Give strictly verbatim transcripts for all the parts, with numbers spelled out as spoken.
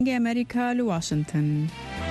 أمريكا لواشنطن.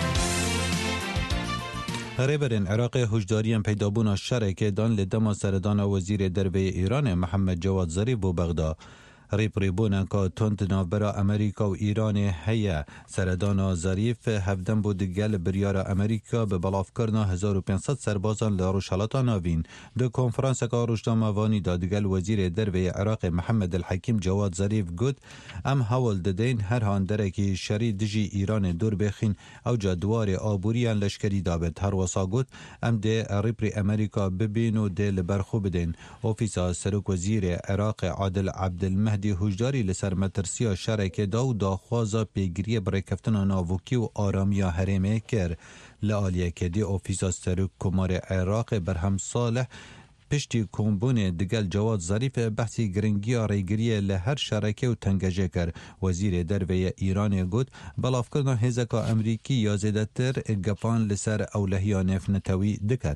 رهبرین عراق هشداریان پیدابون شرکه دان لدما سردان وزیر دربه ایران محمد جواد ظریف بو بغداد. ریپریبون که تند نابرا امریکا و ایران هیا سردان ظریف هفدن بود گل بریار امریکا به بلاف کرنا هزار و پانصد سربازان لروشالتا ناوین. دو کنفرانس که روشنامه وانی دادگل وزیر دربه عراق محمد الحکیم جواد ظریف گود ام حول ددین هر هان درکی شری دجی ایران دور بخین او جدوار آبوریان لشکری دابد هر وسا گود ام ده ریپری امریکا ببین و ده لبرخو بدین. اوفیسا سرک وزیر عراق عادل عبدالمهدی دی هجداری لسر مترسیا شرکه دا و داخوازا پیگیری برکفتن ناوکی و آرامیا حرمه کر لعالیه که دی اوفیسا سرک کمار عراق برهم صالح پشتی کمبون دگل جواد ظریف بحثی گرنگی ریگریه لهر شرکه و تنگجه کر. وزیر دربه ایران گود بلاف کردن هزکا امریکی یا زیدتر گپان لسر اولهیان نفتوی دکت.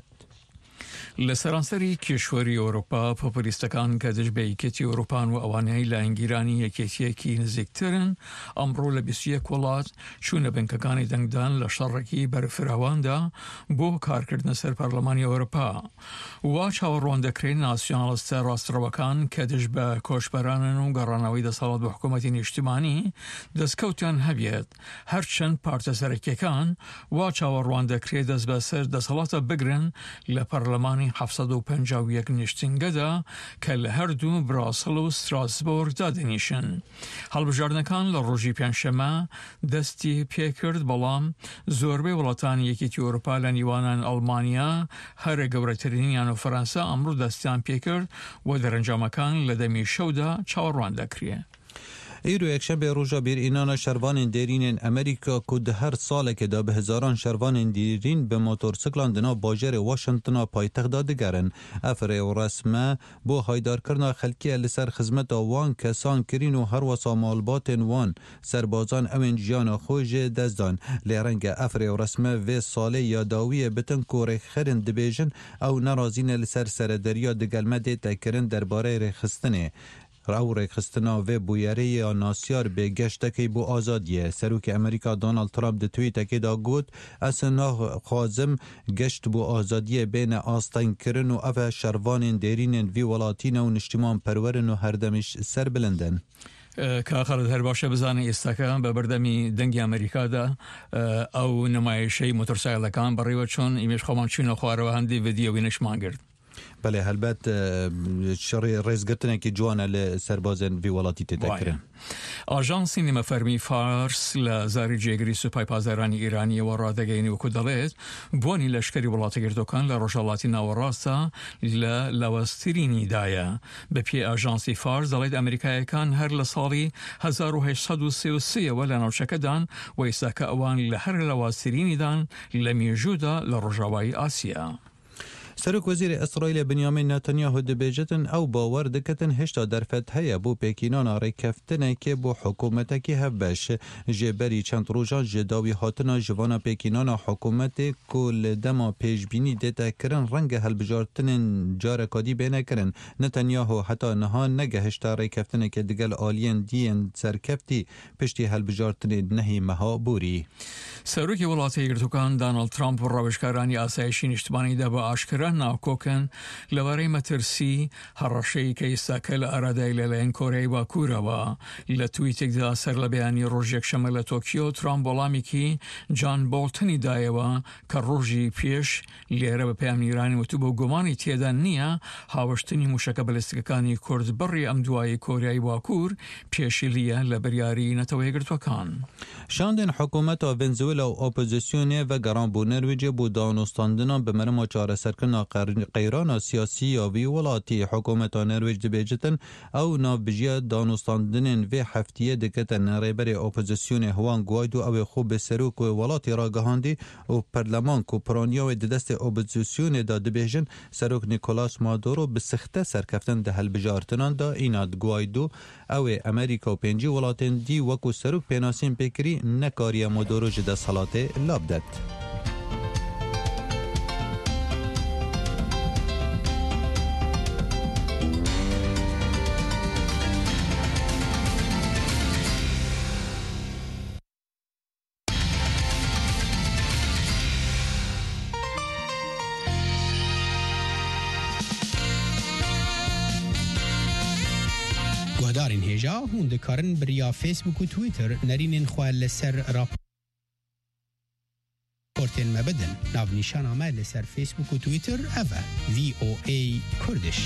لسرانسری کشوری اروپا پاپولیستکان که دج به یکیتی اروپان و اوانهی لانگیرانی یکیتی کی نزدیکترن امرو لبیس یک ولات چون بنکگانی دنگدان لشرکی بر فراوان دا بو کارکردن سر پارلمانی اروپا و چاوروان دکرین ناسیونالیست راستروکان که دج به کوشبرانن و گرانوی دا سالات به حکومتی اجتماعی دستکوتان هبید هرچند پارت سرکیکان و چاوروان دکری دست به سر دستالات بگرن لپارلمانی هفتصد و پنجاه و یک نشتنگه دا که لهر دو براسل و استراسبورگ دادنیشن. حال بجارنکان لروژی پنجشنبه دستی پی کرد بلام زوربه ولاتان یکیتی اروپا لنیوانان آلمانیا هر گورترینیان و فرانسه امرو دستیان پی کرد و در انجامکان لدمی شودا چاوروان دکریه. ایرو یک شب روزا بیر اینانا شروان دیرین امریکا کد هر ساله که دا به هزاران شروان دیرین به موتورسیکلان دنا باجر واشنطن پایتخت داده گرن. افره و رسمه بو هایدار کرنا خلکی لسر خدمت وان کسان کرین و هر وسا مالبات وان سربازان اوین جیان خوش دزدان لرنگ افره و رسمه و ساله یاداوی بتن کوره خرن دبیجن او نرازین لسر سر دریا دگلمه دیتا کرن درباره رخستنه. راو رخستنا و بویره یا ناسیار به گشتکی بو آزادیه. سروک امریکا دونالد ترامپ ده توییتکی دا گود اسنا خوازم گشت بو آزادیه بین آستین کرن و افه شروان دیرین وی ولاتین و نشتیمان پرورن و هردمش سر بلندن. که آخر هر باشه بزنی استکان به بردمی دنگی امریکا دا او نمایشی موتورسیکل کان برای چون ایمش خوامان چون خواره و هندی ویدیو وینش مانگرد. بله هلبت شری ریزگرتنه که جوانه لسربازن وی ولاتی تتکرن. آژانس نمافرمی فارس لزاری جگری سپای پاسدارانی ایرانی و رادگینی و کدالت بونی لشکری ولاتی گردوکان لروجالاتی نوراستا للوسترینی دایا. به پی آژانسی فارس دلید امریکایی کان هر لسالی هزار و هشتصد و سی و سی ولی نوشکدان و ایساک اوان لهر لوسترینی دان لمیجودا لروجاوای آسیا. سرک وزیر اسرائیل بنیامین نتانیاهو دبیجتن او باور دکتن هشتا در فتحه بو پیکینان آره کفتنه که بو حکومت که هفبش جبری چند روژان جداوی هاتنا جوانا پیکینان حکومت کل دما پیشبینی دیتا کرن رنگ هلبجارتن جارکادی بینه کرن. نتانیاهو حتی نها نگه هشتا آره کفتنه که دگل آلین دین سرکفتی پشتی هلبجارتن نهی مها بوری. سروک ولایت ایرتوکان دونالد ترامپ و روشکارانی آسایشی اجتماعی ده با آشکارا ناوکوکن لوری مترسی هرشی که استکل اراده لین کره و کورا و لتویتک ده سر لبیانی روزیک شمال توکیو ترامپ بلامی کی جان بولتنی دایه و که روزی پیش لیره به پیام ایرانی و تو با گمانی تیدن نیا هاوشتنی موشک بلستکانی کرد بری امدوای کره و کور پیشی لیا لبریاری نتوی ایرتوکان. شاندن حکومت ونزوئلا و اپوزیسیون و گران بو نرویج بو دانستاندنان به مرم چاره سرکن قیران سیاسی یا وی ولاتی حکومت نرویج دبیجتن او نابجی دانستاندنن و هفتیه دکتن ریبر اپوزیسیون هوان گوایدو او خوب سروک و ولاتی را گهاندی و پرلمان کو پرانیا و دست اپوزیسیون دا دبیجن سروک نیکولاس مادورو به سخته سرکفتن ده هلبجارتنان دا ایناد گوایدو او امریکا و پنجی ولاتن دی وکو سروک پیناسین پکری نکاری مادورو جده صلاته لابدت. درێژا هون دکارن بریا فیسبوک و تویتر نرینین خواه لسر راپورتین مبدن ناو نیشان آمه لسر فیسبوک و تویتر اوه وی او ای کردش.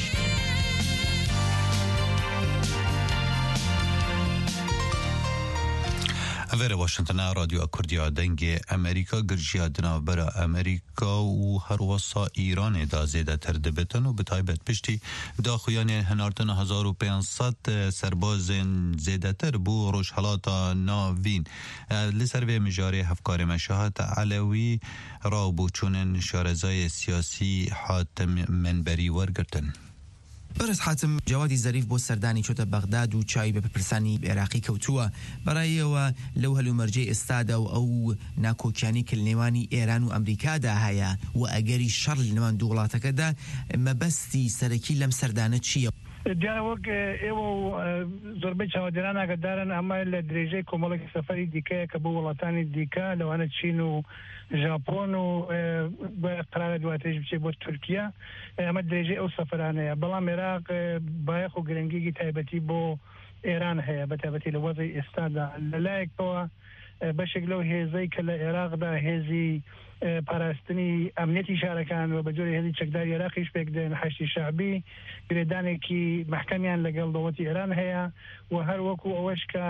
اوه واشنطن رادیو کردیا دنگ امریکا گرجیا دنابرا امریکا و هر وصا ایران دا زیده تر دبتن و بتایبت پشتی دا خویان هنارتن هزار و پینصد سرباز زیده تر بو روش حالاتا ناوین لسر و مجاری هفکار مشاهد علوی را بو چونن شارزای سیاسی حاتم منبری ورگرتن. برس حاتم جوادی ظریف بۆ سەردانی چۆتە بەغداد و چای بە پرسانی عێراقی کەوتووە بەڕایەوە لەو هەلومەرجەی ئێستادا و ئەو ناکۆکیانی کلنێوانی ئێران و ئەمریکادا هەیە و ئەگەری شەڕ لە نێوان دوو وڵاتەکەدا مەبەستی سەرەکی لەم سەردانە چییە؟ دیارە وەک ئێوە و زۆربەی چاوەدێران ئاگادارن ئەمە لە درێژەی کۆمەڵێکی سەفەری دیکەیە کە بۆ وڵاتانی دیکە لەوانە چین و ژاپۆن و قرارە دواترێژ بچێت بۆ تورکیا ئەمە درێژەی ئەو سەفەرانەیە بەڵام عێراق بایەخ و گرنگێکی تایبەتی بۆ ئێران هەیە بە تایبەتی لە وەزەی ئێستادا لەلایەکەوە بەشێک لەو هێزەی کە لە عێراقدا هێزی پاراستنی ئەمنیەتی شارەکان و بە جۆری هێزی چەکداری عێراقیش پێک دێن حەشتی شەعبی گرێدانێکی محکەمیان لەگەڵ دەوڵەتی ئێران هەیە و هەر وەکو ئەوەش کە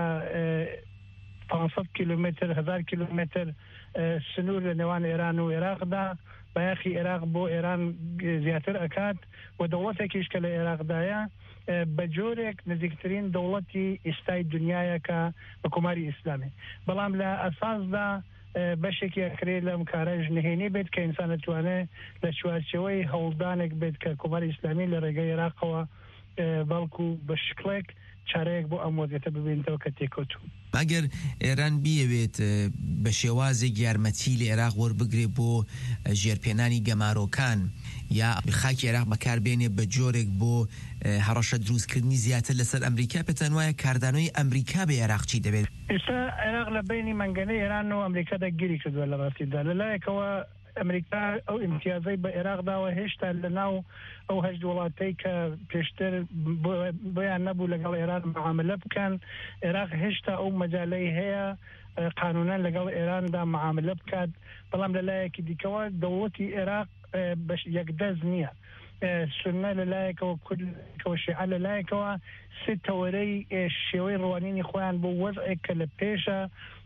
پانسەد کیلومتر هەزار کیلومتر سنوور لە نێوان ئێران و عێراقدا بایەخی عێراق بۆ ئێران زیاتر ئەکات و دەوڵەتێکیش کە لە عێراقدایە بە جۆرێک نزیکترین دەوڵەتی ئێستای دنیایە کە بە کۆماری ئیسلامی بەڵام لە ئەساسدا بەشێکی ئەکرێت لەم کارەش نهێنی بێت کە ئینسان دەتوانێت لە چوارچەوەی هەوڵدانێک بێت کە کۆماری ئیسلامی لە ڕێگەی عێراقەوە بەڵکو بە شکڵێک چارەیەک بۆ ئەم وەزیەتە ببینیتەوە کە تێکەوتوو. ئەگەر ئێران بیەوێت بە شێوازێک یارمەتی لە عێراق وەربگرێ بۆ ژێرپێنانی گەمارۆکان یا خاکی عێراق بەکاربێنێ بە جۆرێک بۆ هەڕەشە دروستکردنی زیاتر لەسەر ئەمریکا پێتان وایە کاردانەوەی ئەمریکا بە عێراق چی دەبێت؟ ئێستا عێراق لە بینی مەنگەنەی ئێران و ئەمریکادا گیری کردووە لە ڕاستیدا لەلایەکەوە ئەمریکا ئەو ئیمتیازەی بە عێراقداوە هێشتا لە ناو ئەو هەشت وڵاتەی کە پێشتر بۆیان نەبوو لەگەڵ ئێران معاملە بکەن عێراق هێشتا ئەو مەجالەی هەیە قانونان لەگەڵ ئێراندا معاملە بکات بەڵام لەلایەکی دیکەوە دەوڵەتی عێراق یەکدەز نییە سنە لەلایەکەوە کورد شیعە لەلایەکەوە سێ تەوەرەی شێوەی ڕوانینی خۆیان بۆ وەزعێک کە لە پێشە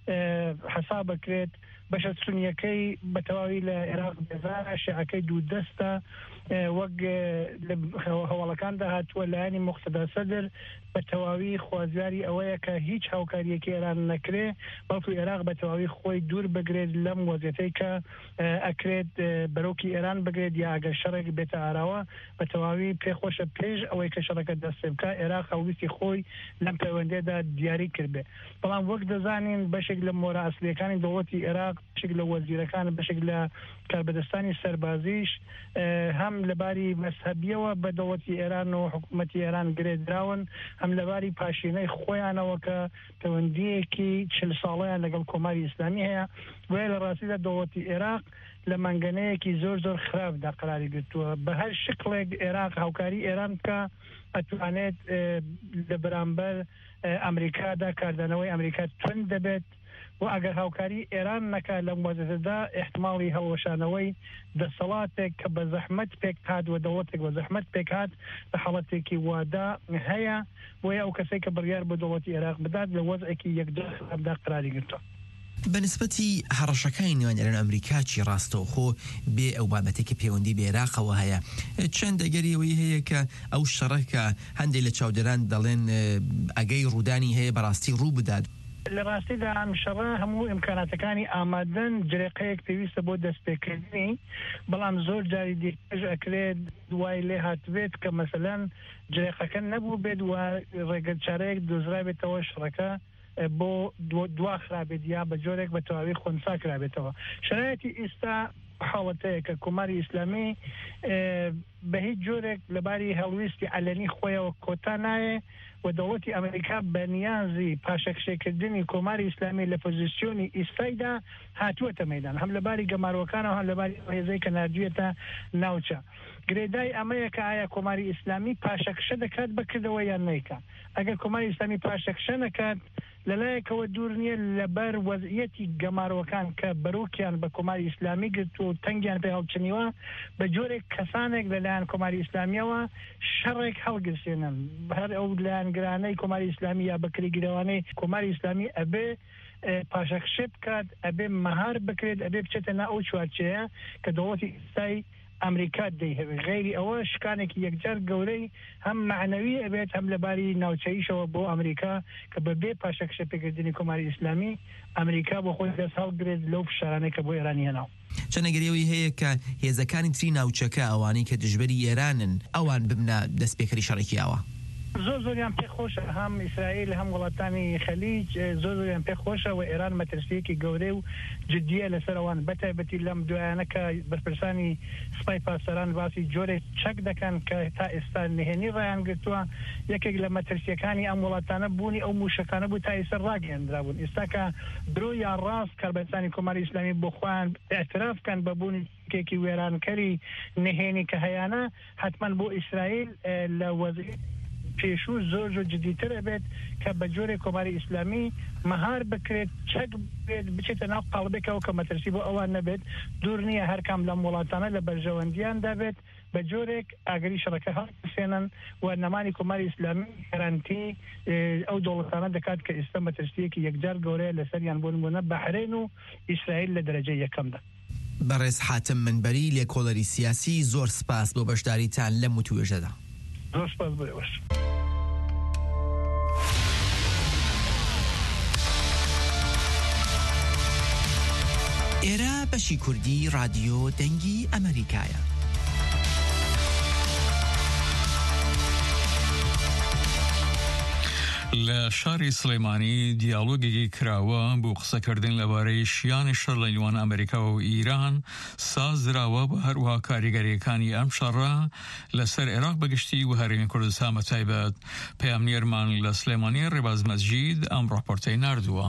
حەساب بکرێت بەشە سنیەکەی بە تەواوی لە عێراق بێزارە شیعەکەی دوو دەستە وەک هەواڵەکاندا هاتووە لایانی موقتەدا سەدر بە تەواوی خوازیاری ئەوەیە کە هیچ هاوکاریەکی ئێران نەکرێ بەڵکو عێراق بە تەواوی خۆی دوور بگرێت لەم وەزیەتەی کە ئەکرێت بەرەوکی ئێران بگرێت یا ئەگەر شەڕێک بێتە ئاراوە بە تەواوی پێخۆشە پێش ئەوەی کە شەڕەکە دەستێ بکە عێراق هەویستی خۆی لەم پەیوەندیەدا دیاری کردبێ بەڵام وەک دەزانین بەشێک لە مۆرە ئەسلیەکانی دەوڵەتی عێراق بەشێک لە وەزیرەکان بەشێک لە کاربەدەستانی سەربازیش هەم لەباری مەسهەبیەوە بە دەوڵەتی ئێران و حکوومەتی ئێران گرێدراون هەم لەباری پاشینەی خۆیانەوە کە پەیوەندیەکی چل ساڵەیان لەگەڵ کۆماری ئیسلامی هەیە وێ لە ڕاستیدا دەوڵەتی عێراق لە مەنگەنەیەکی زۆر زۆر خراپدا قراری گرتووە بە هەر شکڵێک عێراق هاوکاری ئێران بکە ئەتوانێت لە بەرامبەر ئەمریکادا کاردانەوەی ئەمریکا تند دەبێت و ئەگەر هاوکاری ئێران نەکات لەم وەزەتەدا احتماڵی هەڵوەشانەوەی دەسەڵاتێک کە بە زەحمەت پێک هات و دەوڵەتێک بە زەحمەت پێک هات لە حاڵەتێکی وادا هەیە بۆیە ئەو کەسێک کە بڕیار بە دەوڵەتی عێراق بدات لە وەزعێکی یەکجار خراپدا قراری گرتووە. بەنسبەتی هەڕەشەکانی نێوان ئێران ئەمریکا چی ڕاستەوخۆ بێ ئەو بابەتێکی پەیوەندی بە عێراقەوە هەیە چەند دەگەریەوەی هەیە کە ئەو شەڕەکە هەندێک لە چاودێران دەڵێن ئەگەی ڕوودانی هەیە بەڕاستی ڕوو بدات لە ڕاستیدا ئەم شەڕە هەموو ئیمکاناتەکانی ئامادەن جرێقەیەک پێویستە بۆ دەستپێکردنی بەڵام زۆر جاری دیکەش ئەکرێت دوای لێ هاتوێت کە مەسەلەن جرێقەکە نەبوو بێت و ڕێگەچارەیەک دۆزرا بێتەوە شەڕەکە بۆ دوا خرابێت یا بە جۆرێک بە تەواوی خۆنسا کرابێتەوە. شرایەتی ئێستا حاڵەتەیە کە کۆماری ئیسلامی بە هیچ جۆرێک لەباری هەڵویستی عەلەنی خۆیەوە کۆتا نایە و دەوڵەتی ئەمریکا بە نیازی پاشەکشێکردنی کۆماری ئیسلامی لە پۆزیسیۆنی ئیسایدا هاتووەتە مەیدان، هەم لەباری گەماڕوەکانەوە هەم لەباری هێزەی کە نردوێتە ناوچە. گرێدای ئەمەیە کە ئایا کۆماری ئیسلامی پاشەکشە دەکات بکردەوە یان نەیکات. ئەگەر کۆماری ئیسلامی پاشەکشە نەکات لەلایەکەوە دوور نییە لەبەر وەزعیەتی گەماڕوەکان کە بەروکیان بە کۆماری ئیسلامی گرت و تەنگیان پێ هەڵچنیوە بە جۆرێک کەسانێک لەلایەن کۆماری ئیسلامیەوە شەڕێک هەڵگرسێنن هەر ئەو لایەنگرانەی کۆماری ئیسلامی یا بەکریگرەوانەی کۆماری ئیسلامی ئەبێ پاشەکشە بکات، ئەبێ مەهار بکرێت، ئەبێ بچێتە نا ئەو چوارچەیە کە دەوڵەتی ئیسای ئەمریکا دەیهەوێت. غیری ئەوە شکانێکی یەکجار گەورەی هەم معنەوی ئەبێت هەم لەباری ناوچەیشەوە بۆ ئەمریکا کە بەبێ پاشەکشە پێکردنی کۆماری ئیسلامی ئەمریکا بۆ خۆی دەست هەڵگرێت لەو فشارانەی کە بۆ ئێرانی هێناوە. چەنەگەرەوەی هەیە کە هێزەکانی تری ناوچەکە ئەوانەی کە دژبەری ئێرانن ئەوان ببنە دەستپێکەری شەڕێکی ئەوە. زۆر زۆریان پێ خۆشە، هەم ئیسرائیل هەم وڵاتانی خەلیج زۆر زۆریان پێ خۆشە و ئێران مەترسیەکی گەورەی و جدیە لەسەر ئەوان بەتایبەتی لەم دوایانەکە بەرپرسانی سپای پاسەران باسی جۆرێک چەک دەکەن کە تا ئێستا نهێنی ڕایان گرتووە. یەکێک لە مەترسیەکانی ئەم وڵاتانە بوونی ئەو موشەکانە بوو تا ئێستا ڕاگەیاندرا بوون. ئێستا کە درۆ یان ڕاست کاربەرانی کۆماری ئیسلامی بۆ خۆیان ئاعترافکەن بە بوونی کێکی وێرانکەری نهێنی کە هەیەە حتمما بۆ ئیسرائیل لە وەزعی پێشوو زۆر زۆر جدیتر ئەبێت کە بە جۆرێک کۆماری ئیسلامی مەهار بکرێت، چەک بێت، بچێتە ناو قاڵبێکەوە کە مەترسی بۆ ئەوان نەبێت. دوور نییە هەرکام لەم وڵاتانە لە بەرژەوەندیاندا بێت بە جۆرێک ئاگری شەڕەکە هەڵبسێنن و نەمانی کۆماری ئیسلامی گەرانتی ئەو دەوڵەتانە دەکات کە ئێستا مەترسیەکی یەکجار گەورەیە لەسەریان بۆ نمونە بەحرین و ئیسرائیل لە دەرەجەی یەکەمدا. بەڕێز حاتم منبەری لێکۆڵەری سیاسی زۆر سپاس بۆ بەشداریتان لەم وتوێژەدا. زۆر سپاس بۆ. ئێرە بەشی کوردی رادیۆ دەنگی ئەمریکایە. لە شاری سلەیمانی دیالۆگێکی کراوە بۆ قسەکردن لەبارەی شیانی شەڕ لە نێوان ئەمریکا و ئیران سازراوە بە هەروەها کاریگەریەکانی ئەم شەڕە لەسەر عێراق بەگشتی و هەرێمی کوردستان بەتایبەت. پەیامنێرمان لە سلەیمانی ڕێباز مەسجید ئەم ڕاپۆرتەی ناردووە.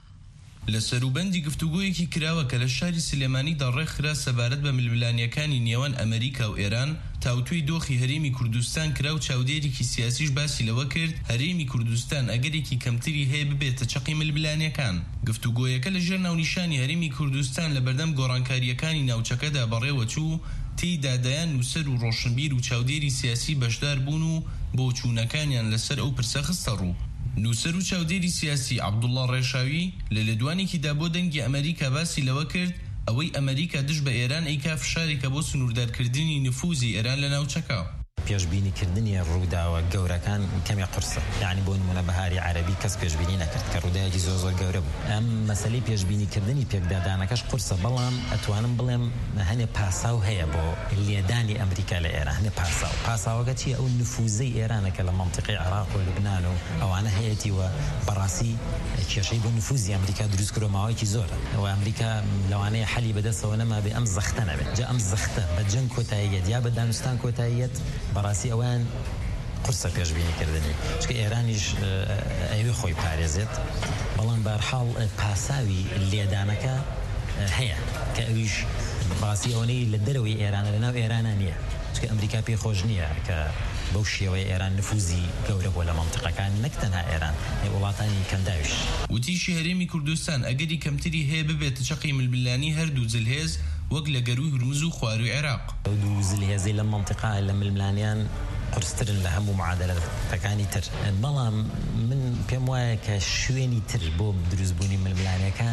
لە سەروبەندی گفتوگۆیەکی کراوە کە لە شاری سلێمانیدا ڕێکخرا سەبارەت بە ململانیەکانی نێوان ئەمریکا و ئێران تاوتوی دۆخی هەرێمی کوردستان کرا و چاودێرێکی سیاسیش باسی لەوە کرد هەرێمی کوردستان ئەگەرێکی کەمتری هەیە ببێتە چەقی ململانیەکان. گفتوگۆیەکە لەژێر ناونیشانی هەرێمی کوردستان لە بەردەم گۆڕانکاریەکانی ناوچەکەدا بەڕێوە چوو، تی دادایان نووسەر و ڕۆشنبیر و چاودێری سیاسی بەشدار بوون و بۆ چوونەکانیان لەسەر ئەو پرسە خستە ڕوو. نووسەر و چاودێری سیاسی عەبدوڵڵا ڕێشاوی لە لەدوانێکیدا بۆ دەنگی ئەمریکا باسی لەوە کرد ئەوەی ئەمریکا دژ بە ئێران ئەیکا فشارێکە بۆ سنووردارکردنی نفوزی ئێران لە ناوچەکە. پێشبینیکردنی ڕووداوە گەورەکان کەمی قورسە، یعنی بۆ نمونە بەهاری عەرەبی کەس پێشبینی نەکرد کە ڕووداوێکی زۆر زۆر گەورە بوو. ئەم مەسەلەی پێشبینیکردنی پێکدادانەکەش قورسە، بەڵام ئەتوانم بڵێم هەنێ پاساو هەیە بۆ لێدانی ئەمریکا لە ئێران. هەنێ پاساو پاساوەکە چیە؟ ئەو نفوزەی ئێرانەکە لە مەنتیقی عێراق و لوبنان و ئەوانە هەیەتیوە بەڕاستی کێشەی بۆ نفوزی ئەمریکا دروست کردو ماوەیەکی زۆرە و ئەمریکا لەوانەیە حەلی بەدەستەوە نەما بێ ئەم زەختە نەبێت. جا ئەم زەختە بە جەنگ کۆتاییەت یا بە دانوستان کۆتاییەت بەڕاستی ئەوان قورسە پێشبینیکردنی، چکە ئێرانیش ئەوێ خۆی پارێزێت، بەڵام بەرحاڵ پاساوی لێدانەکە هەیە کە ئەویش باسی ئەوەی لە دەرەوەی ئێرانە لە ناو ئێرانە نییە، چکە ئەمریکا پێی خۆش نییە کە بەو شێوەی ئێران نفوزی گەورە بۆ لە مەنتیقەکان نەک تەنها ئێران وڵاتانی کەنداویش. وتیشی هەرێمی کوردستان ئەگەری کەمتری هەیە ببێتە چەقی ململانی هەردوو جلهێز وەک لە گەروی هورمز و خواروی عێراق. دوو جلهێزی لە مەنتیقا لە ململانیان قورسترن لە هەموو معادلەتەکانی تر، بەڵام من پێم وایە کە شوێنی تر بۆ دروستبوونی ململانیەکە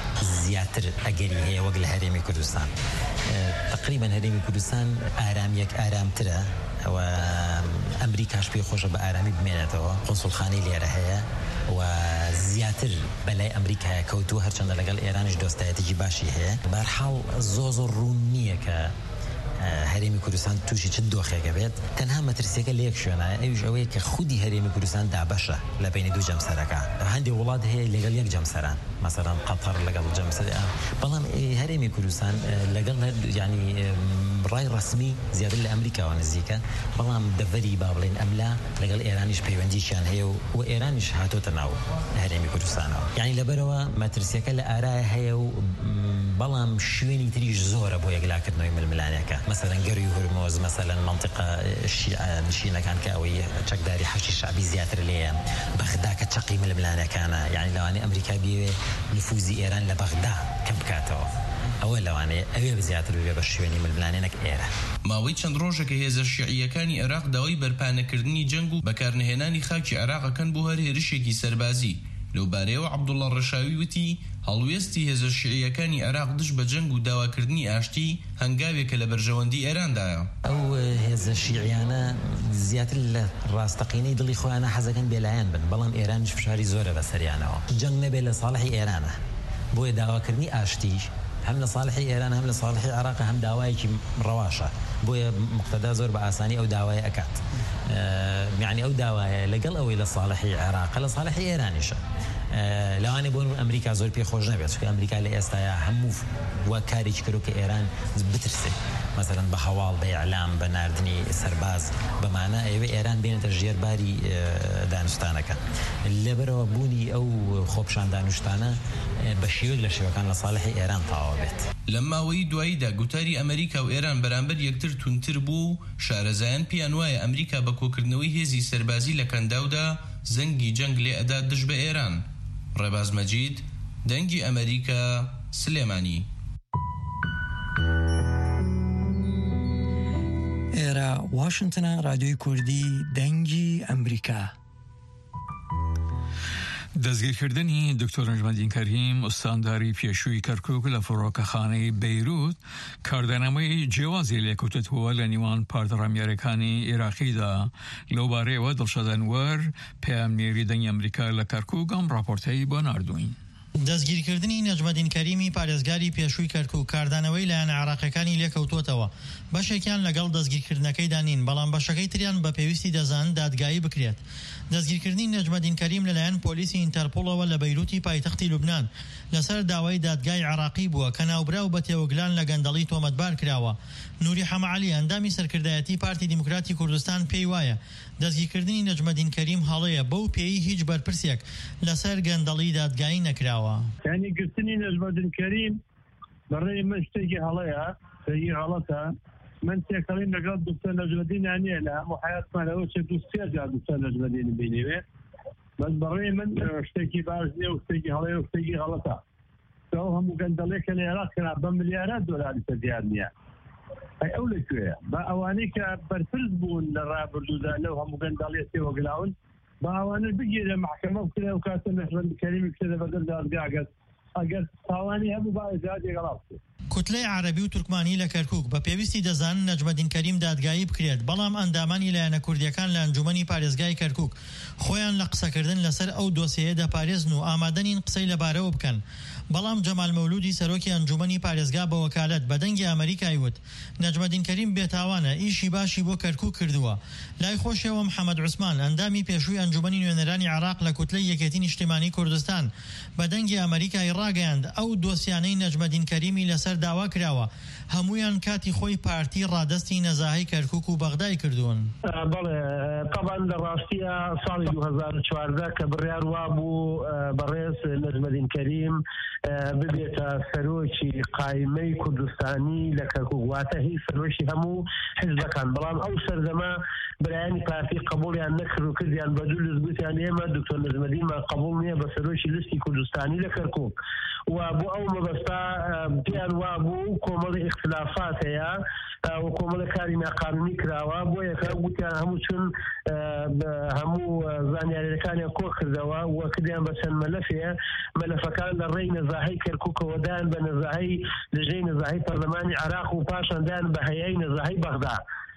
زیاتر ئەگەری هەیە وەک لە هەرێمی کوردستان. تقریبا هەرێمی کوردستان ئارامیەک ئارامترە و ئەمریکاش پێی خۆشە بە ئارامی بمێنێتەوە، قۆنسوڵخانەی لێرە هەیە و زیاتر بەلای ئەمریکایە کەوتووە، هەرچەندە لەگەڵ ئێرانیش دۆستایەتێکی باشی هەیە. بەرحاڵ زۆ زۆر ڕوون نییە کە هەرێمی کوردستان تووشی چ دۆخێکە بێت تەنها مەترسیەکە لە یەک شوێنە ئەویش ئەوەیە کە خودی هەرێمی کوردستان دابەشە لە بینی دوو جەمسەرەکە هەندێک وڵات هەیە لەگەڵ یەک جەمسەران مەسەڵەن قەتەر لەگەڵ جەمسەرە بەڵام هەرێمی کوردستان لەگەڵ یعنی ڕای ڕسمی زیاتر لە ئەمریکاوە نزیکە بەڵام دەڤەری با بڵێن ئەملا لەگەڵ ئێرانیش پەیوەندیشیان هەیە و ئێرانیش هاتۆتە ناو هەرێمی کوردستانەوە یعنی لەبەرەوە مەترسیەکە لە ئارایە هەیە و بەڵام شوێنی تریش زۆرە بۆ یەکلاکردنەوەی ململانەکە مەسەڵەن گەروی هورمۆز مەسەڵەن منطقە نشینەکان کە ئەوەی چەکداری حەشی شعبی زیاتر لێیە بەغدا کە چەقی ململانەکانە یعنی لەوانەیە ئەمریکا بێوێ نفوزی ئێران لە بەغدا کەم بکاتەوە ئەوە لەوانەیە ئەوێ بزیاتر بێ بە شوێنی ململانێنەک ئێرە ماوەی چەند ڕۆژێکە هێزە شیعیەکانی عێراق داوای بەرپانەکردنی جەنگ و بەکارنهێنانی خاکی عێراقەکەن بۆ هەر هێرشێکی سەربازی لەو بارەیەوە عەبدوڵڵا ڕەشاوی وتی هەڵوێستی هێزە شیعیەکانی عێراق دژ بە جەنگ و داواکردنی ئاشتی هەنگاوێکە لە بەرژەوەندی ئێراندایە ئەو هێزە شیعیانە زیاتر لە ڕاستەقینەی دڵی خۆیانە حەزەکەن بێلایەن بن بەڵام ئێرانیش فشاری زۆرە بەسەریانەوە جەنگ نەبێت لە ساڵحی ئێرانە بۆیە داواکردنی ئاشتیش هەم لە ساڵحی ئێران هەم لە ساڵحی عێراق هەم داوایەکی ڕەواشە بۆیە مقتەدا زۆر بە ئاسانی ئەو داوایە ئەکات یعنی ئەو داوایە لەگەڵ ئەوەی لە ساڵحی عێراق لە ساڵحی ئێرانیشە لەوانێ بۆ ئەمریکا زۆر پێ خۆش نەبێت چونکە ئەمریکا لە ئێستاە هەموو وە کارێکی کردو کە ئێران بترسێت مثلا بە هەواڵ بە ئیعلام بە ناردنی سەرباز بەمانە ئێوە ئێران بێنێتە ژێرباری دانوستانەکە لەبەرەوە بوونی ئەو خۆپشان دانوشتانە بە شێوەیەک لە شێوەکان لە ساڵحی ئێران تاوا بێت لە ماوەی دواییدا گوتاری ئەمریکا و ئێران بەرامبەر یەکتر تونتر بوو و شارەزایان پێیان وایە ئەمریکا بە کۆکردنەوەی هێزی سەربازی لە کەنداودا زەنگی جەنگ لێ ئەدا دژ بە ئێران ڕێباز مەجید دەنگی ئەمریکا سلێمانی ئێرە واشنتنە رادیۆی کوردی دەنگی ئەمریکا دەستگیرکردنی دکتۆر نەجمەدین کەریم ئوستانداری پێشووی کەرکووک لە فڕۆکەخانەی بەیروت کاردانەمەی جیاوازی لێکوتووە لە نیوان پارتڕامیەرەکانی عێراقیدا لەو بارەیەوە دڵشەدانوەر پەیامنێری دەنگی ئەمریکا لە کەرکووک ئەم ڕاپۆرتەی بۆ ناردوین. دەستگیرکردنی نەجمەدین کەریمی پارێزگاری پێشووی کەرکووک کاردانەوەی لایەن عێراقیەکانی لێکەوتوتەوە بەشێکیان لەگەڵ دەستگیرکردنەکەیدا نین بەڵام بەشەکەی تریان بە پێویستی دەزان دادگایی بکرێت. دەستگیرکردنی نەجمەدین کەریم لەلایەن پۆلیسی ئینتەرپۆڵەوە لە بەیروتی پایتەختی لوبنان لەسەر داوای دادگای عێراقی بووە کە ناوبراو بە تێوەگلان لە گەندەڵی تۆمەتبار کراوە. نوری حەمەعەلی ئەندامی سەرکردایەتی پارتی دیموکراتی کوردستان پێی وایە دەستگیرکردنی نەجمەدین کەریم هەڵەیە بەو پێی هیچ بەرپرسێک لەسەر گەندەڵی دادگایی نەکراوە. یعنی گرتنی نەجمەدین کەریم بەڕێی من شتێکی هەڵەیە سەیی هەڵەتە من تێکەڵین لەگەڵ دکتۆر نەجمەدینیان نییە لە هەموو حیاتمانەوە چ دوو سێ جار دکتۆر نەجمەدین بینیوێ بەس بەڕێی من شتێکی باش نییە و شتێکی هەڵەیە و شتێکی هەڵەتە ئەو هەموو گەندەڵێکە لە عێراق کرا بە ملیارات دۆلاری سەردیار نییە ئەی ئەو لەکوێیە بە ئەوانەی کە بەرپرس بوون لە ڕابردوودا لەو هەموو گەندەڵێ تێوەگلاون بە ئەوانە بگیرە محکەمە بکرێ و کاتە نەجمەدین کەریمی بکرێتە بەدەر دادگا ئەگەر تاوانی هەبوو با ئێجاد لەگەڵا بکرێت. کوتلەی عەرەبی و تورکمانی لە کەرکووک بە پێویستی دەزان نەجمەدین کەریم دادگایی بکرێت بەڵام ئەندامانی لایەنە کوردیەکان لە ئەنجومەنی پارێزگای کەرکووک خۆیان لە قسەکردن لەسەر ئەو دۆسیەیە دەپارێزن و ئامادەنین قسەی لەبارەوە بکەن. بەڵام جەمال مەولودی سەرۆکی ئەنجومەنی پارێزگا بە وەکالەت بە دەنگی ئەمریکای وت نەجمەدین کەریم بێتاوانە ئیشی باشی بۆ کەرکووک کردووە. لای خۆشیەوە محەممەد عوسمان ئەندامی پێشووی ئەنجومەنی نوێنەرانی عێراق لە کوتلەی یەکێتی نیشتیمانی کوردستان بە دەنگی ئەمریکای ڕاگەیاند ئەو دۆسیانەی نەجمەدین کەریمی لەسەر داوا کراوە هەمویان کاتی خۆی پارتی ڕادستی نەزاهی کەرکووک و بەغدای کردوون. بەڵێ طبعا لە ڕاستیە ساڵی دوو هەزار و چواردە کە بڕیار وا بوو بەڕێز نەجمەدین کەریم ببێتە سەرۆکی قایمەی کوردستانی لە کەرکووک واتە هیچ سەرۆکی هەموو حیزبەکان بەڵام ئەو سەردەما برایانی پارتی قبولیان نەکرد و کردیان بە دوو لست گوتیان ئێمە دکتۆر نەجمەدینمان قبول نییە بە سەرۆکی لستی کوردستانی لە کەرکووک و بۆ ئەو مەبەستا پێیان وا بوو کۆمەڵی اختلافات هەیە و کۆمەڵی کاری ناقانونی کراوە بۆ یەکە گوتیان هەموو چون هەموو زانیاریەکانیان کۆ کردەوە و کردیان بە چەند مەلەفێ مەلەفەکان لە ڕێی نەزاهەی کەرکووکەوە دایان بە نەزاهەی لەژێی نەزاهەی پەرلەمانی عێراق و پاشان دایان بە هەیەی نەزاهەی بەغدا.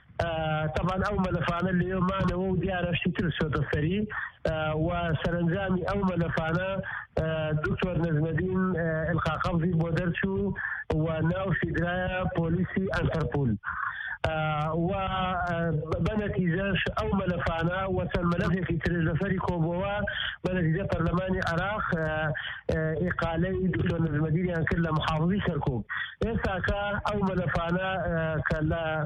طبعا ئەو مەلەفانە لێمانەوە و دیارە شتی تر شۆتە سەری و سەرنجامی ئەو مەلەفانە دکتۆر نەجمەدین ئلقا قەبضی بۆ دەرچوو وناو فيدرايا بوليسي انتربول وبنتيجة أو ملفانا وسن ملف في تريزفري كوبوا بنتيجة برلماني عراق إقالي دكتور المدينة عن كل محافظي كركوك إساكا أو ملفانا كلا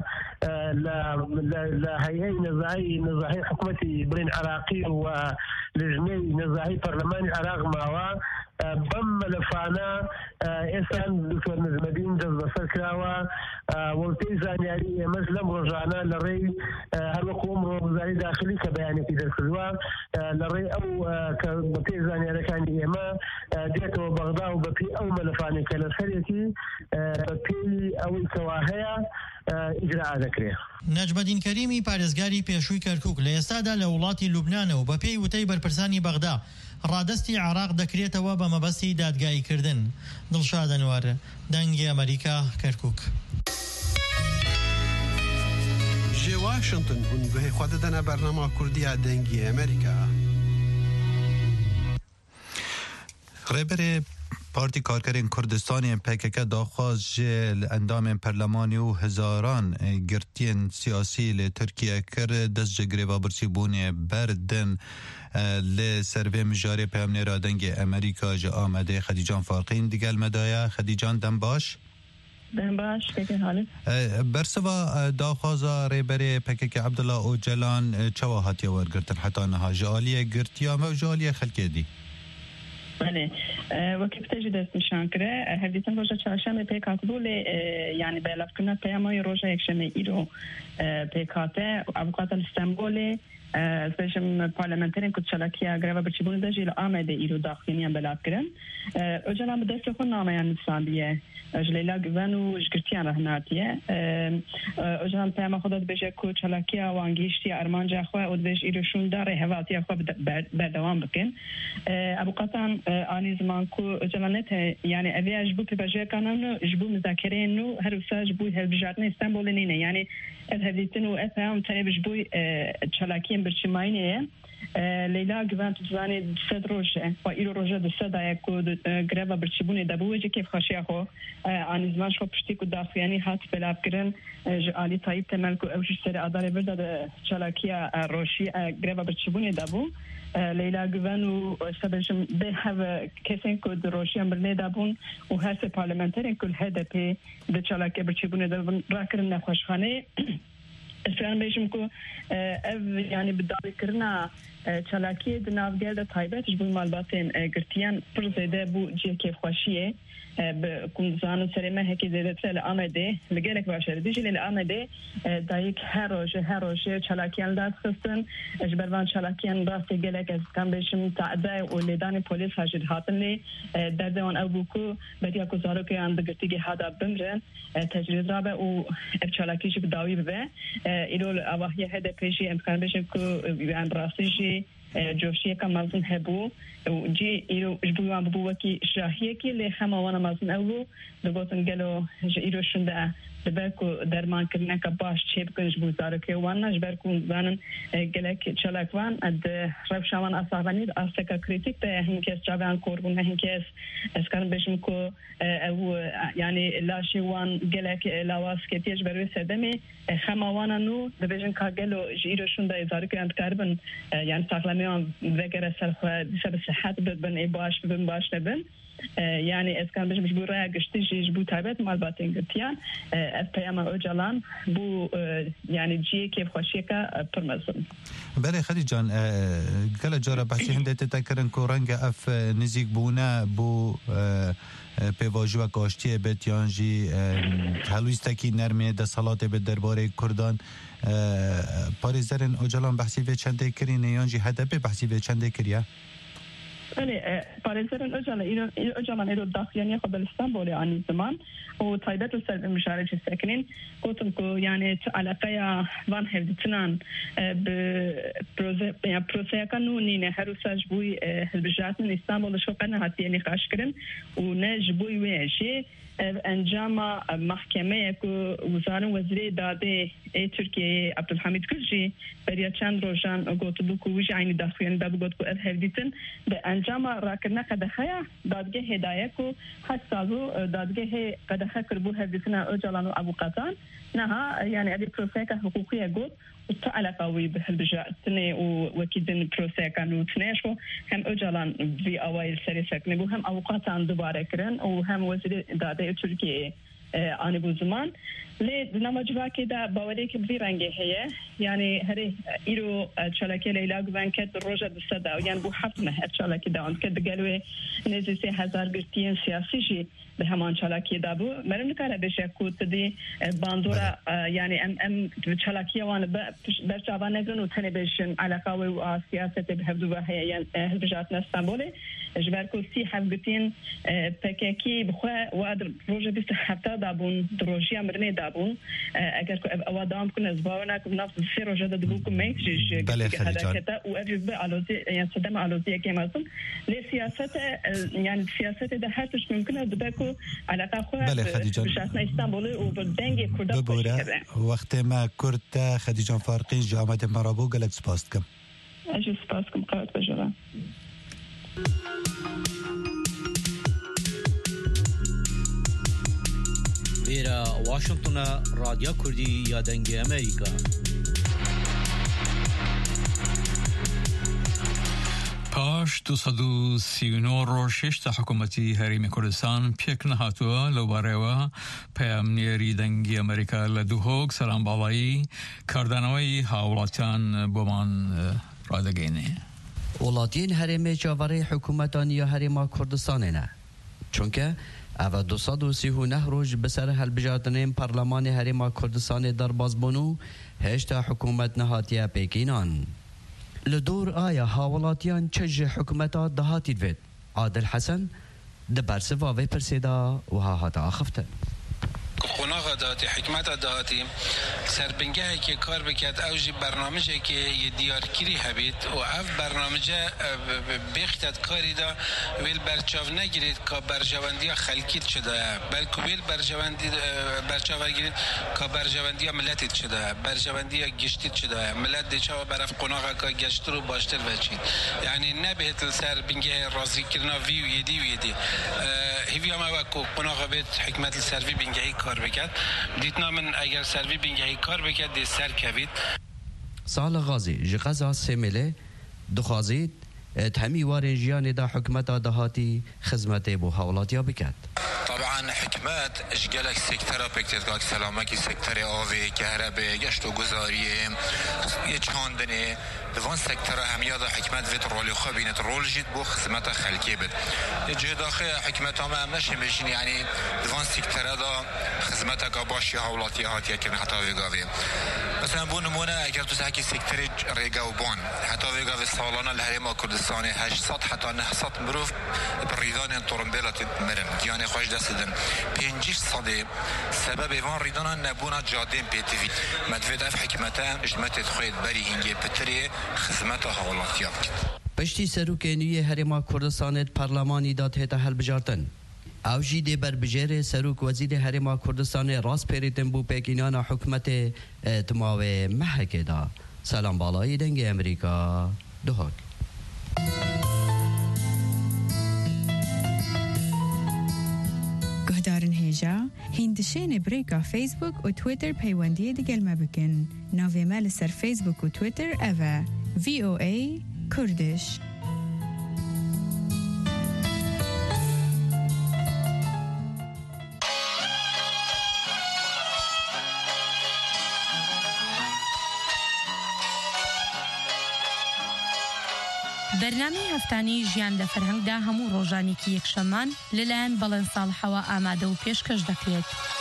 لا هيئي نزاهي نزاهي حكومتي برين عراقي ولجني نزاهي برلماني عراق معوا بم ملفانا إسان دكتور المدينة جذب سركراوا وتيزان يعني مسلم رجعنا لري هل وقوم وزاري داخلي كبياني في الكلوا لري أو كبتيزان يعني كان إما ديته بغداد وبفي أو ملفاني كالسريتي بفي أو الكواهية إجراء ذكرية. نجم الدین کەریمی پارێزگاری پێشووی کەرکووک لە ئێستادا لە وڵاتی لوبنانەوە بە پێی وتەی بەرپرسانی بەغدا ڕادستی عراق دەکرێتەوە بە مەبەستی دادگاییکردن. دڵشاد ئەنوار، دەنگی ئەمریکا، کەرکووک. جێ واشنگتن هون گوهی خوا دەدەنە بەرنامە کوردیە دەنگی ئەمریکا. ڕێبەرێ پارتی کارگرین کردستانی پکک داخواست جل اندام پرلمانی و هزاران گرتین سیاسی ل ترکیه کرد دست جگری و برسی بونه بردن ل سروی مجاری پیامنی را دنگ امریکا جا آمده. خدیجان فارقین دیگل مدایا. خدیجان دم باش دم باش که حالی برسوا داخوازا ریبری پکک عبدالله او جلان چواهاتی ورگرتن حتی نها جالیه گرتیا ما جالیه خلکی دی بله وقتی بتجی دست نشان کرده هفدیتن روزا چهارشنبه پیکات بوله یعنی به لفظ کنه پیامای روزا یکشنبه ایرو پیکاته ابوکات استانبول سپیشم پارلمانترین کتشلاکیا گرفت برچیبون داشتی آمده ایرو داخلینی به لفظ کردن اجلا به دست خود نامه نسانیه جلیلا گوان و جگرتیان رهناتیه اجلا پیام خودت بشه کتشلاکیا و انگیشتی ارمان جاخوا و دش ایروشون داره هواتی خو بدوام بکن ابوکاتان آنی زمان کو اجلا نت یعنی اوی اجبو پیپاجه کانون اجبو مذاکره نو هر وسا اجبو هر بجاتن استانبول نینه یعنی از هفدیتن و از پیام تنه بجبو تشلاکی برچماینه لیلا گوان تزانی صد روزه و ایرو روزه دو صد یک گرفت برچیبونه دبوجه که خشیا خو آن زمان شو پشتی کو داخلیانی هات بلاب کردن علی طایب تمل کو اوج سر اداره برد چلاکیا روشی گرفت برچیبونه دبو لیلا گوان و سبشم به هوا کسین کو روشی امرنه دبون و هر سه پارلمانترین کل هدف به چلاکی برچیبونه دبون را کردن نخوشخانه اسفران بیشم کو اف یعنی بداوی کرنا چلاکی دنافگل ده تایبتش بوی مالباتین گرتیان پر زیده بو جه کیف خوشیه بكون زانو سلمة هيك زي تسأل آمده لقيلك باشر ديجي للآمده دايك هروج هروج شلاكيان داد خستن اجبروان شلاكيان راسي قيلك از كان بيشم تعداء ولداني بوليس هاجد هاتن لي دردوان او بوكو بدي اكو زاروكي عند قرتيجي هادا بمرن تجريد رابع و ابشلاكيش بداوي ببه ايلو اواهي هده بيشي ام كان بيشم كو عن راسيجي جوشیه که مازن هبو و جی ایرو جبوان ببوکی شاهیه کی لی خما وانا مازن اولو دبوتن گلو ایرو شنده دبرکو درمان کرنه که باش چه بکن جبو زارو که وانا جبرکو زانن گلک چلاک وان اد رفشاوان اصابانید آسکا کریتیک ده هنکیس جاوان کوربون هنکیس اسکان بشم کو او یعنی لاشی وان گلک لاواس که تیج بروی سدمی خما وانا نو دبیجن که گلو ایرو شنده زارو که انتکاربن یعنی ساقلامیان وگره سرخوا دیسا صحت ببن ای باش ببن باش نبن يعني إذا كان بيجي برا قشتيجي بو تابت مال باتين قرتيان اف بيام اوجلان بو يعني جي كيف خوشيكا برمزن بله خدیجان کلا جارا بحثی هنده تتکرن که رنگ اف نزیک بونه بو پیواجو و کاشتی بتیانجی هلویستکی نرمه دستالات به درباره کردان پاریزرن اوجلان بحثی به چنده کرینه یانجی هدف بحثی به چنده کریه؟ بله پارێزەرن ئەوجانە ئەوجانان ئێرۆ داخلیانی خۆ بەلستانبۆڵێ ئانی زمان و تایبەت و سەر مشارەتی سەکنین گوتم کو یعنی علاقەیە وان هەفدیتنان پرۆسەیەەکە و نینە هەرو ساش بووی هەلبژاتن ئیستانبۆڵ لە شۆقە نەهاتیە نقاشکردن و نەژ بووی وێژێ انجام محکمه کو وزارت وزیر داده ای ترکیه عبدالحمید گلجی برای چند روزان گفت بود که وجه عینی داخلیان داد بود که هفدیتن به انجام راکن نه قدخه دادگاه هدایت و هشت سالو دادگاه قدخه کربو هدیتنا اجلانو ابو قطان نها يعني ادي بروسيكا حقوقيه جود وتعلقوا بهالبجاتني وكيدن بروسيكا نوتناشو هم اجلان في اوائل سريسك نبو هم اوقاتان دوباره كرن وهم وزير داده تركيا آن بو زمان لی نماجوا که دا باوری که بی رنگه هیه یعنی هری ایرو چالکی لیلا گوان که روزه دسته یعنی بو هفت ماه چالکی دا آن که دگلوی نزدیک هزار گرتین سیاسی جی به همان چالکی دا بو مرن کاره بشه کوت دی باندورا یعنی ام ام چالکی وان برچاوان نگن و تنبیشن علاقه و سیاست به هفدو و هیه یعنی هلبجات نستانبوله جبر کوسی هفگتین پککی بخواه و روزه بیست هفته دابون دروژی امرنه دابون اگر اوادام کنه زبانه که نفس سه روزه دادبو که میکشیش هدایت و اجازه به علوزی یعنی صدام علوزی که مازن لی سیاست یعنی سیاست ده هر توش ممکنه دبکو علاقه خواه بشأن استانبول و بدنگ کرده ببوره وقت ما کرد خدیجان فارقی جامعه مرابو گلک سپاست کم اجازه سپاس کم قرد بجوه ویرا واشنطن رادیو کردی یا دنگ امریکا پاش دوصد و سی و نه رو شش حکومتی هریم کردستان پیک نهاتوا لوباره و پیامنیری دنگی امریکا لدوهوگ سلام بالایی کردنوی هاولاتان بومان رادگینه ولاتین هریم جاوره حکومتان یا هریم کردستان نه چونکه او دوصد و سی و نه روز بسر هلبجاتنین پارلمان هریم کردستان در بازبونو هشت حکومت نهاتیه پیکینان لدور آیا هاولاتیان چج حکومتا دهاتید وید عادل حسن دبرس واوی پرسیدا و ها هاتا آخفته قناغ دهاتی حکمت دهاتی سربنگه که کار بکرد اوجی برنامجه که یه دیارکیری هبید و اف برنامجه بخشت کاری دا ویل برچاو نگیرید که برجواندی خلکیت شده بلکه ویل برجواندی برچاو گیرید که برجواندی ملتیت شده برجواندی گشتیت شده ملت دیچا برف قناغ که گشت رو باشتر بچید یعنی نبهت سربنگه رازی کرنا وی و یدی و یدی هیوی هم اوکو قناغ بید حکمت سروی بنگهی کار بکرد دیتنا من اگر سروی بنگهی کار بکرد دی سر کوید سال غازی جغازا سیمله دخازید تهمی وارن جیان دا حکمت دهاتی خدمت بو حولاتیا بکرد طبعا حکمت اشگلک سکترا بکتر که سلامکی سکتر آوی کهربه گشت و گذاریه یه چاندنه دوان سکتر همیاد حکمت ویت رولی خواه بینت رول جید بو خدمت خلکی بید جه داخل حکمت هم هم نشیم بشین یعنی دوان سکتر دا خدمت که باشی حولاتیه هاتیه که حتی ویگاوی مثلا بو نمونه اگر تو سحکی سکتر ریگا و بان حتی ویگاوی سالانه لحریم کردستان هشتصد حتی نهصد مروف بریدان تورنبیلات مرن دیانه خوش دستدن پنجیش صده سبب ایوان ریدان نبونا جادین پیتوی مدوید اف حکمتا اجمتت خوید بری اینگه پتری خدمت حوالاتیاب کد پشتی سروکینوی هرما کردستانت پارلمانی داد هیتا هل بجارتن او جیده بر بجیر سروک وزیر هرما کردستان راست پیریتن بو پیکینان حکمت تماوی محکه دا سلام بالای دنگ امریکا دوهاک گهدارن هیجا هندشین بریکا فیسبوک و تویتر پیوندی دیگل مبکن ناوی مال سر فیسبوک و تویتر اوه وی او ای کردش برنامه هفتانی ژیان لە فەرهەنگدا هەموو ڕۆژانێکی یەکشەممان لەلایەن بەڵێن ساڵحەوە ئامادە و پێشکەش دەکرێت.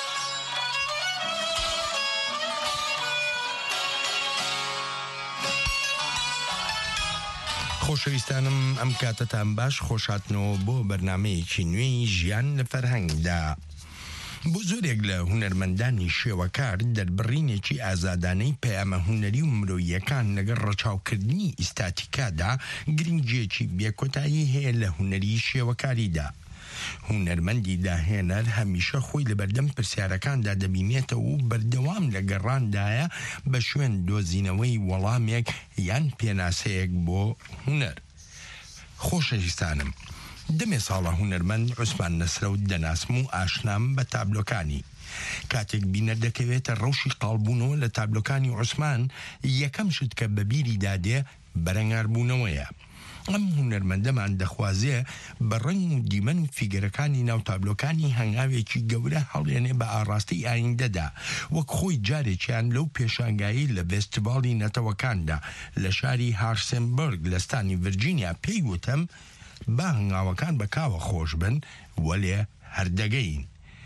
خۆشەویستانم ئەم کاتتان باش خۆشاتنەوە بۆ بەرنامەیەکی نوێی ژیان لە فەرهەنگدا. بۆ زۆرێک لە هونەرمەندانی شێوەکار دەربڕینێکی ئازادانەی پەیامە هونەری و مرۆییەکان لەگەڵ ڕەچاوکردنی ئیستاتیکادا گرنگێکی بێکۆتایی هەیە لە هونەری شێوەکاریدا. هونەرمەندی داهێنەر هەمیشە خۆی لە بەردەم پرسیارەکاندا دەبینێتەوە و بەردەوام لە گەڕاندایە بە شوێن دۆزینەوەی وەڵامێک یان پێناسەیەک بۆ هونەر. خۆشەویستانم دەمێ ساڵە هونەرمەند عوسمان نەسرەوت دەناسم و ئاشنام بە تابلۆکانی کاتێک بینەر دەکەوێتە ڕەوشی قاڵبوونەوە لە تابلۆکانی عوسمان یەکەم شت کە بەبیری دادێ بەرەنگاربوونەوەیە. ئەم هونەرمەندەمان دەخوازێ بە ڕنگ و دیمەن و فیگەرەکانی ناو تابلۆکانی هەنگاوێکی گەورە هەڵێنێ بە ئاڕاستی ئایندەدا وەک خۆی جارێکیان لەو پێشانگایی لە فێستیڤاڵی نەتەوەکاندا لە شاری هارسنبرگ لە ستانی ڤرجینیا پێی وتم با هەنگاوەکان بە کاوە خۆش بن وەلێ هەردەگەین.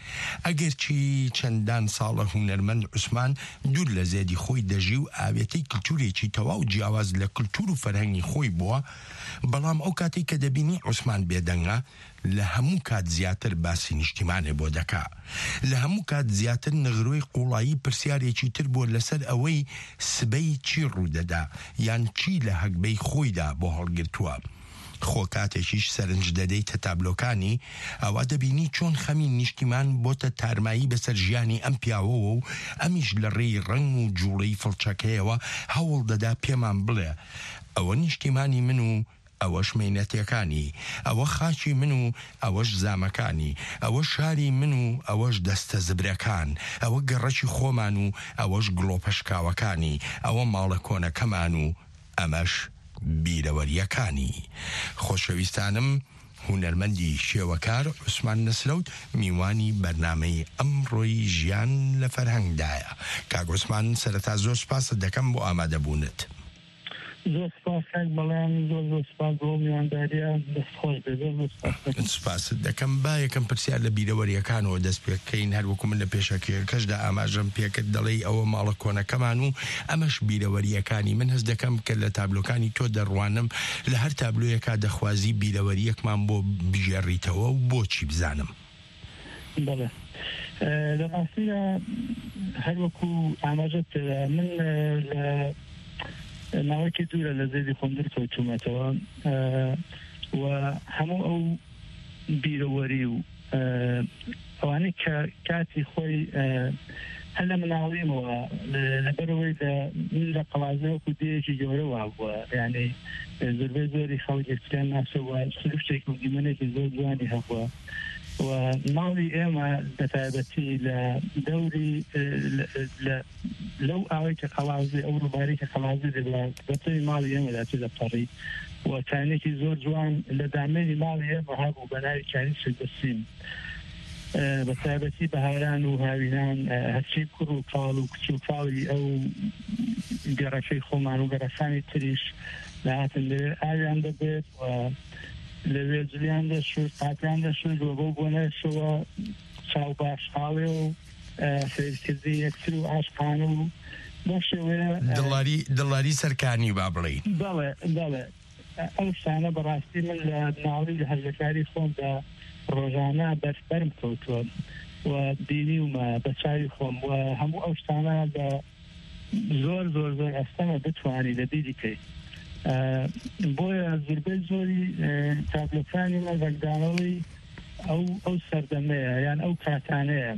ئەگەرچی چەندان ساڵە هونەرمەند عوسمان دوور لە زێدی خۆی دەژی و ئاوێتەی کلتورێکی تەواو جیاواز لە کلتور و فەرهەنگی خۆی بووە، بەڵام ئەو کاتێک کە دەبینی عوسمان بێدەنگە لە هەموو کات زیاتر باسی نیشتیمانێ بۆ دەکا، لە هەموو کات زیاتر نەغروی قوڵایی پرسیارێکی تر بۆ لەسەر ئەوەی سبەی چی ڕوودەدا یان چی لە هەگبەی خۆیدا بۆ هەڵگرتووە. خۆ کاتێکیش سەرنج دەدەیتە تابلۆکانی ئەوە دەبینی چۆن خەمی نیشتیمان بۆتە تارمایی بەسەر ژیانی ئەم پیاوەوە و ئەمیش لە ڕێی ڕنگ و جوڵەی فڵچەکەیەوە هەوڵ دەدا پێمان بڵێ ئەوە نیشتیمانی من و ئەوەش مینەتەکانی، ئەوە خاچی من و ئەوەش زامەکانی، ئەوە شاری من و ئەوەش دەستە زبرەکان، ئەوە گەڕەکی خۆمان و ئەوەش گڵۆپەشکاوەکانی، ئەوە ماڵە کۆنەکەمان و ئەمەش بیرەوەریەکانی. خۆشەویستانم، هونەرمەندی شێوەکار عوسمان نەسرەوت میوانی بەرنامەی ئەمڕۆی ژیان لە فەرهەنگدایە. کاک عوسمان، سەرەتا زۆر سپاست دەکەم بۆ ئامادەبوونت. زۆر سپاس بەڵام زۆر زۆر سپاس بۆ میوانداریە دەستخۆش بێ. سپاست دەکەم. با یەکەم پرسیار لە بیرەوەریەکانەوە دەست پێکەین، هەروەکو من لە پێشەکەشدا ئاماژەم پێکرد دەڵێی ئەوە ماڵە کۆنەکەمان و ئەمەش بیرەوەریەکانی من هەست دەکەم کە لە تابلۆکانی تۆ دەڕوانم لە هەر تابلۆیەکا دەخوازی بیرەوەریەکمان بۆ بژێڕیتەوە و بۆچی بزانم. بەڵێ لە ڕاستیدا هەروەکو ئاماژەت من لە ماوەیەکی دوورە لە زێدی خۆندر کەوتوومەتەوە و هەموو ئەو بیرەوەری و ئەوانەی کە کاتی خۆی هەر لە مناڵیمەوە لەبەرەوەی لە قەڵازەوەکو دێژی گەورەوە بووە، یعنی زۆربەی زۆری خەڵکیان ناسەوە سروشتێک و دیمەنێکی زۆر جوانی هەبووە و ماڵی ئێمە بەتایبەتی لە دەوری لەو ئاوەی کە قەڵازی ئەو ڕووباری کە قەڵازی دەبڵات بەتەوی ماڵی ئێمەدا چ دەپەڕی و کانێکی زۆر جوان لە دامێنی ماڵی ئێمە هەبوو بە ناوی کانی سردەسیم. بەتایبەتی بەهاران و هاوینان هەرچی کوڕ و کاڵ و کچ و کاڵی ئەو گەڕەکەی خۆمان و گەڕەکانی تریش لە هاتن لەوێ ئاویان دەبێت و لەوێ جلیان دەشوت قاتیان دەشوت و بۆ بۆ نەشەوە چاو باشحاڵێ و فێرکردی یەکتر و عاشقانە و بۆ شێوەیە دڵاری سەرکانی با بڵێین. بەڵێ بەڵێ ئەو شتانە بەڕاستی من لە ناوی لە هەرزەکاری خۆمدا ڕۆژانە بەرم کەوتووە و بینیومە بە چاوی خۆم و هەموو ئەو شتانە بە زۆر زۆر زۆر ئەستەمە بتوانی لە بیری کەیت. بۆیە زوربەی زۆری تابلۆکانی مە بەگدانەوەی ئەو ئەو سەردەمەیە یان ئەو کاتانەیە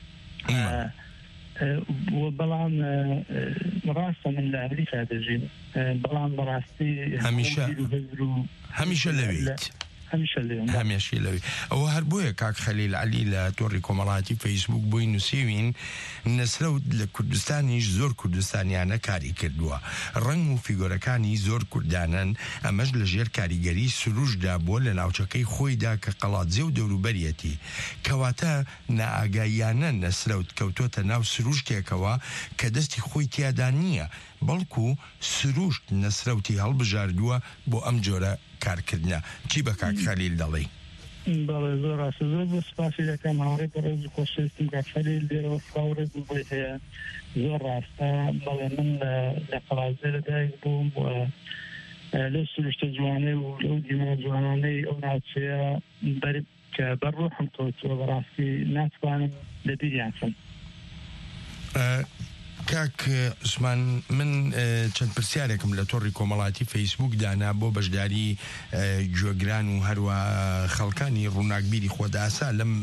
بەڵام ڕاستە من لە ئەمریکا دەژیم، بەڵام بەڕاستی هەمیشە لەوێیت هەمیشی لەوی ئەوە هەر بۆیە کاک خەلیل عەلی لە تۆڕی کۆمەڵایەتی فەیسبوک بۆی نووسیوین نەسرەوت لە کوردستانیش زۆر کوردستانیانە کاری کردووە، ڕنگ و فیگۆرەکانی زۆر کوردانن، ئەمەش لە ژێر کاریگەری سروشدا بووە لە ناوچەکەی خۆیدا کە قەڵاتجێ و دەوروبەریەتی، کەواتە نائاگاییانە نەسرەوت کەوتۆتە ناو سروشتێکەوە کە دەستی خۆی تیادا نییە، بەڵکو سروشت نەسرەوتی هەڵبژاردووە بۆ ئەم جۆرە کارکردنە. چی بە کاک خەلیل دەڵێ؟ بەڵێ زۆر ڕاستە، زۆر بۆ سپاسی دەکەم هاوڕێ بەڕێز و خۆشەویستم کاک خەلیل لێرەوە سپاوڕێز بوویت هەیە. زۆر ڕاستە، بەڵێ من لە قەڵازێ لەدایک بووم و لەو سروشتە جوانەی و لەو دیمەنە جوانانەی ئەو ناوچەیە کە بەڕۆحم کەوتووە بەڕاستی ناتوانم لە بیریان کەم. کاک عوسمان من چەند پرسیارێکم لە تۆڕی کۆمەڵاتی فەیسبوک دانا بۆ بەشداری گوێگران و هەروە خەڵکانی ڕووناکبیری خۆداسا لەم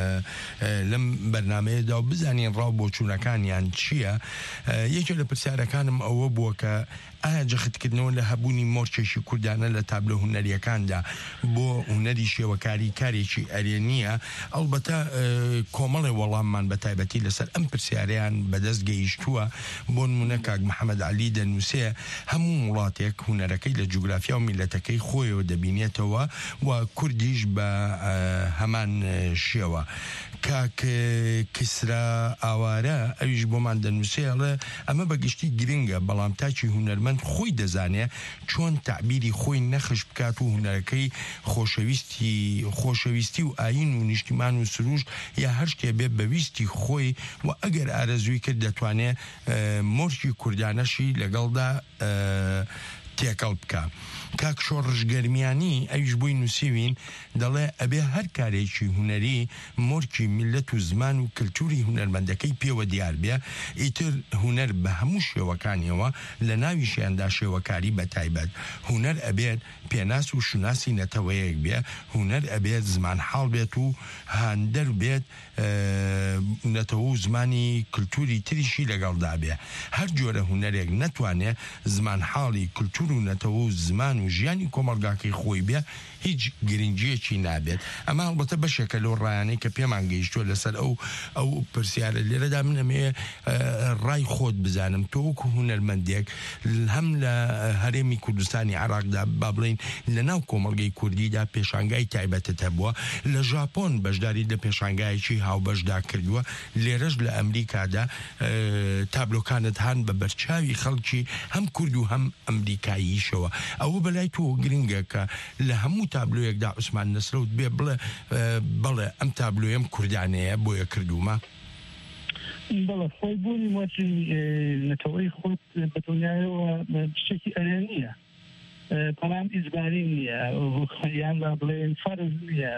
لەم بەرنامەیەدا و بزانین ڕاو بۆ چوونەکانیان چییە. یەکێک لە پرسیارەکانم ئەوە بووە کە ئایا جەختکردنەوە لە هەبوونی مۆرچێکی کوردانە لە تابلۆ هونەریەکاندا بۆ هونەری شێوەکاری کارێکی ئەرێنیە. ئەڵبەتە کۆمەڵی وەڵاممان بە تایبەتی لەسەر ئەم پرسیاریان بەدەست گەیشتووە. بۆ نمونە کاک محەممەد عەلی دەنووسێ هەموو وڵاتێک هونەرەکەی لە جوگرافیا و میلەتەکەی خۆیەوە دەبینێتەوە و کوردیش بە هەمان شێوە. کاک کسرا ئاوارە ئەویش بۆمان دەنووسێڵە ئەمە بەگشتی گرنگە، بەڵام تاچی هونەرمەند خۆی دەزانێ چۆن تعبیری خۆی نەخش بکات و هونەرەکەی خۆشەویستی خۆشەویستی و ئاین و نیشتیمان و سروش یا هەر شتێ بێ بەویستی خۆی و ئەگەر ئارەزووی کرد دەتوانێت مۆرچی کوردانەشی لەگەڵدا تێکەڵ بکە. کاک شۆڕژ گەرمیانی ئەویش بووی نووسیوین دەڵێ ئەبێ هەر کارێکی هونەری مۆرکی میلەت و زمان و کللتوری هونەرمەندەکەی پێوە دیار بێ، ئیتر هونەر بە هەموو شێوەکانیەوە لە ناویشیاندا شێوەکاری بە تایبەت. هونەر ئەبێت پێناس و شوناسی نەتەوەیەک بێ، هونەر ئەبێت زمان حاڵ بێت و هاندەر بێت نەتەوە و زمانی کللتوری تریشی لەگەڵدا بێ. هەر جۆرە هونەرێک نەتوانێت زمان حاڵی کللتور و نەتەوە و زمان و ژیانی کۆمەلگاکەی خۆی بێ، هیچ گرنگیەکی نابێت. ئەمە هەڵبەتە بەشێکە لەو ڕایانەی کە پێمان گەیشتووە لەسەر ئەو ئەو پرسیارە. لێرەدا من ئەمێ ڕای خۆت بزانم، تۆ وەکو هونەرمەندێک هەم لە هەرێمی کوردستانی عێراقدا با بڵین لە ناو کۆمەڵگەی کوردیدا پێشانگای تایبەتت هەبووە، لە ژاپۆن بەشداری لە پێشانگایەکی هاوبەشدا کردووە، لێرەش لە ئەمریکادا تابلۆکانت هەن بە بەرچاوی خەڵکی هەم کورد و هەم ئەمریکاییشەوە. ئەوە بەلای تۆ گرنگە کە لە هەموو تابلۆیەکدا عوسمان نەسرەوت بێ بڵێ بەڵێ ئەم تابلۆیم کوردانەیە بۆیە کردومە. بەڵێ خۆی بوونی مۆچی نەتەوەی خۆت بە دنیایەوە شتێکی ئەرێنیە، بەڵام ئیجباری نییە یان با بڵێن فەرز نییە.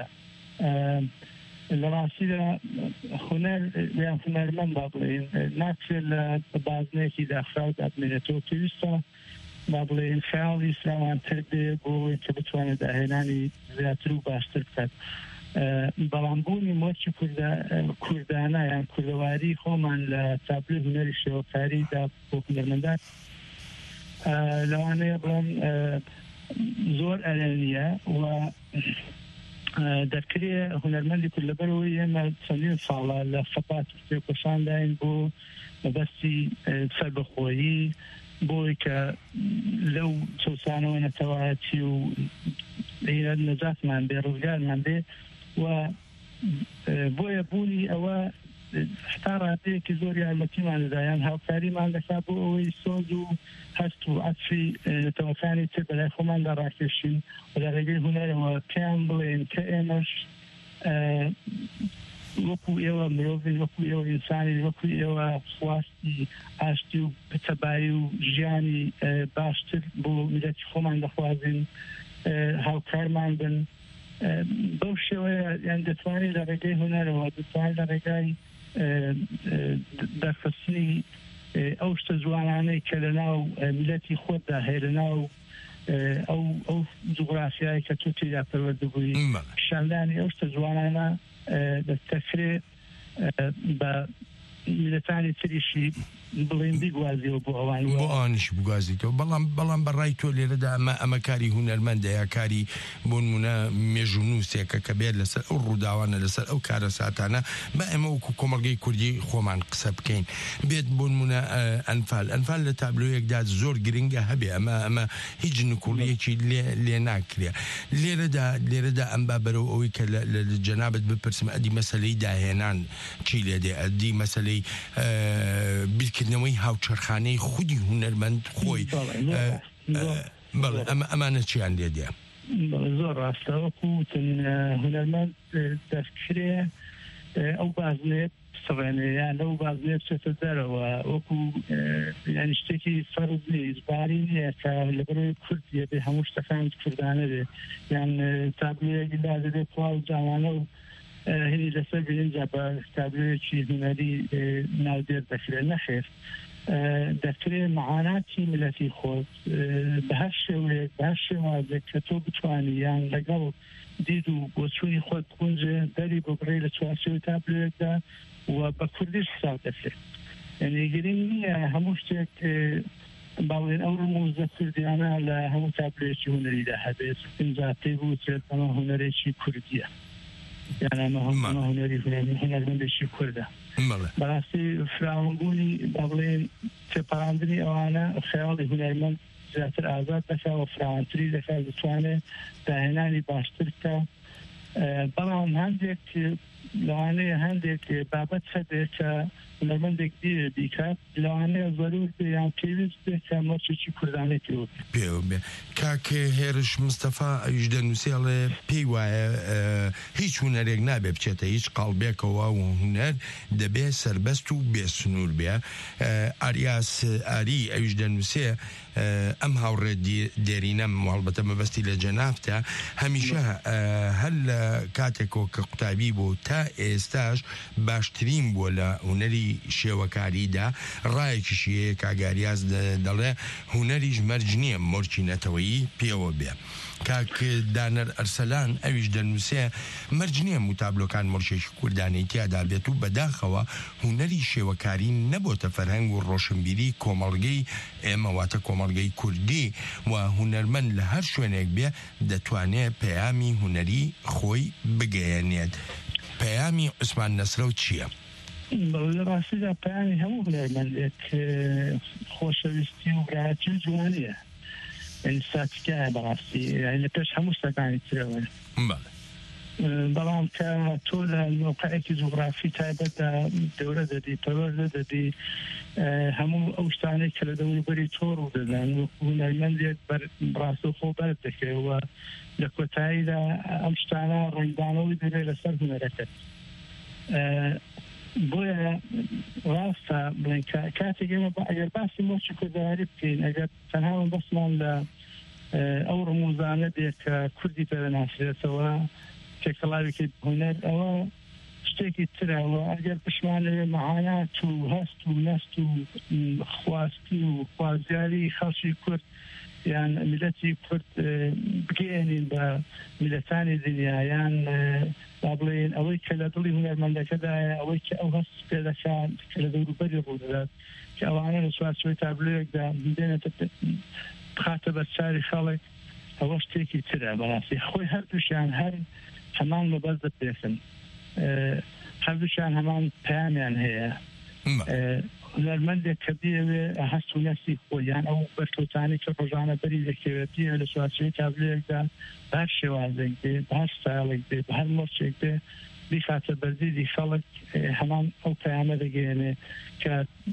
لە ڕاستیدا هونەر یان هونەرمەند با بڵێن ناچێت لە بازنێکی داخراودا بمێنێتەوە، پێویستە با بڵێن خەیاڵی فراوانتر بێ بۆ کە بتوانێت داهێنانی زیاتر و باشتر بکات. بەڵام بوونی مۆچی کوردانە یان کوردەواری خۆمان لە تابلۆ هونەری شێوەکاریدا بۆ هونەرمەندان لەوانەیە بڵێن زۆر ئەرێنیە و دەکرێ هونەرمەندی کورد لەبەرەوەی ئێمە چەندین ساڵە لە خەپات پێکۆشانداین بۆ مەبەستی سەربەخۆیی، بۆی کە لەو چەسانەوە نەتەوایەتی و نەجاتمان بێ، ڕزگارمان بێ و بۆیە بوونی ئەوە هەتا ڕادەیەکی زۆر یارمەتیمان دەدایان هاوکاریمان دەکات بۆ ئەوەی سۆز و هەست و عەتفی نەتەوەکانی تر بەلای خۆماندا ڕاکێشین و لە ڕێگەی هونەرەوە پێیان بڵێن کە ئێمەش وەکو ئێوە مرۆڤین، وەکو ئێوە ئینسانی، وەکو ئێوە خواستی ئاشتی و پچەبایی و ژیانی باشتر بۆ میلەتی خۆمان دەخوازین، هاوکارمان بن. بەو شێوەیە یان دەتوانین لە ڕێگەی هونەرەوە دەتوانین لە ڕێگای دەرخستنی ئەو شتە جوانانەی کە لە ناو میلەتی خۆتدا هەیە، لە ناو ئەو ئەو جوغرافیایی کە تۆ تێدا پەروەردەبووی، شاندانی ئەو شتە جوانانە دەستەکرێت بە میلەتانی تریشی بڵێن بیگوازیەوە بۆ ئەوان بۆ ئەوانیش بگوازیتەوە. بەڵام بەڵام بەڕای تۆ لێرەدا ئەمە ئەمە کاری هونەرمەندە یا کاری بۆ نمونە مێژوو نووسێکە کە بێت لەسەر ئەو ڕووداوانە لەسەر ئەو کارە ساتانە بە ئێمە وەکو کۆمەڵگەی کوردی خۆمان قسە بکەین. بێت بۆ نمونە ئەنفال ئەنفال لە تابلۆیەکدا زۆر گرنگە هەبێ، ئەمە ئەمە هیچ نکوڵیەکی لێ ناکرێ. لێرەدا لێرەدا ئەم با بەرەو ئەوەی کە لە جەنابەت بپرسم ئەدی مەسەلەی داهێنان چی لێ دێ، ئەدی مەسەلەی بیرکردنەوەی هاوچەرخانەی خودی هونەرمەند خۆی ئەمانە چیان لێ دێ؟ زۆر ڕاستە، وەکو هونەرمەند دەستکرێ ئەو بازنێت سەوێنەیان لەو بازنێت بچێتە دەرەوە، وەکو یانی شتێکی فەرز نیە، ئیجباری نییە کە لەبەرەوەی کوردیە بێ هەموو شتەکان کوردانە بێ، یان تابلۆیەکی لازم بێ پڵاو جوانانە و هینی لەسەر گرنجە بە تابلۆیەکی هونەری ناودێر دەکرێت. نەخێر، دەکرێت معاناتی ملەتی خۆت بەهەر شێوەیەک بەهەر شێوازێک کە تۆ بتوانی یان لەگەڵ دید و بۆچوونی خۆت بگونجێ دەری بۆ بڕێ لە چوارچێوەی تابلێتدا و بە کوردیش حساب دەکرێت یعنی گرنگ نییە هەموو شتێک باڵێن ئەو ڕموزە کوردیانە لە هەموو تابلێکی هونەریدا هەبێت اینجا پێی بوترێت ئەمە هونەرێکی کوردیە یان ئەمە هونەری هونەرمەندێکی کوردە بەڕاستی فراوانبوونی باڵێن تێپەڕاندنی ئەوانە خەیاڵی هونەرمەند زیاتر ئازاد دەکات و فراوانتری دەکات دەتوانێت داهێنانی باشتر بکە بەڵام هەندێک لەوانەیە هەندێک بابەت هەبێت کە هونەرمەندێک دیێ بیکات لەوانەیە زەرور یان پێویست بێت کە مەرجێکی کوردانەی پێوە پێ بێ کاکە هێرش مستەفا ئەویش دەنووسێڵێ پێی وایە هیچ هونەرێک نابێ بچێتە هیچ قاڵبێکەوە و هونەر دەبێ سربەست و بێسنوور بێ ئاریاس ئاری ئەویش دەنووسێ ئەم هاوڕێ دێرینەم هەڵبەتە مەبەستی لە جەنافتە هەمیشە هەر لە کاتێکەوە کە قوتابی بوو تا ئێستاش باشترین بووە لە هونەری شێوەکاریدا ڕایەکیشی هەیە کاگاریاز دەڵێ هونەریش مەرج نییە مۆرچی نەتەوەیی پێوە بێ کاک دانەر ئەرسەلان ئەویش دەنووسێ مەرج نییە موتابلۆکان مۆرچێکی کوردانەی تیادا بێت و بەداخەوە هونەری شێوەکاری نەبۆتە فەرهەنگ و ڕۆشنبیری کۆمەڵگەی ئێمەواتە کۆمەڵگەی کوردی و هونەرمەند لە هەر شوێنێک بێ دەتوانێت پەیامی هونەری خۆی بگەیەنێت پەیامی عوسمان نەسرەو چییە؟ لە ڕاستیدا پەیامی هەموو هونەرمەندێک خۆشەویستی و برایەتی و جوانیە ساتیکایە بەڕاستی لە پێش هەموو شتەکانی ترەوە بەڵام کە تۆ لە موقعێکی جوغرافی تایبەتدا دەورە دەدی پەروەردە دەدی هەموو ئەو شتانەی کە لە دەوروبەری تۆ ڕوو دەدان و هونەرمەندێک ڕاست و خۆ بەرز دەکرێتەوە لە کۆتاییدا ئەم شتانە ڕێندانەوەی دەبێت لەسەر هونەرەکەت بۆیە ڕاستە بڵێن کاتێک ئێمە ئەگەر باسی مۆچی کوردەواری بکەین ئەگەر تەنها بەسمان لە ئەو ڕموزانە بێت کە کوردی پێدەناسرێتەوە تێکەڵاوێکی هونەر ئەوە شتێکی ترەوە ئەگەر پشمانەوێ مەعانات و هەست و نەست و خواستی و خوازیاری خەڵکی کورد یان میلەتی کورد بگەێنین بە میلەتانی دنیایان با بڵێن ئەوەی کە لە دڵی هونەرمەندەکەدایە ئەوەی کە ئەو هەست پێ دەکات کە لە دەوروبەری ڕوودەدات کە ئەوانە لە چوارچێوەی تابلۆیەکدا بێنێتە بخاتە بەرچاوی خەڵک ئەوە شتێکی ترە بەڕاستی خۆی هەردووشیان هەر هەمان مەبەست دەپێسن هەردووشیان هەمان پەیامیان هەیە هونەرمەندێک کە بێوێ هەست و نەستی خۆیان ئەو بەرکەوتانی کە ڕۆژانە بەری دەکەوێت بێ لە چوارچێوەی تابلۆیەکدا بە هەر شێوازێک بێ بە هەر ستایڵێک بێ بە هەر مۆرچێک بێ بیخاتە بەرزیدی خەڵک هەمان ئەو پەیامە دەگەێنێ کە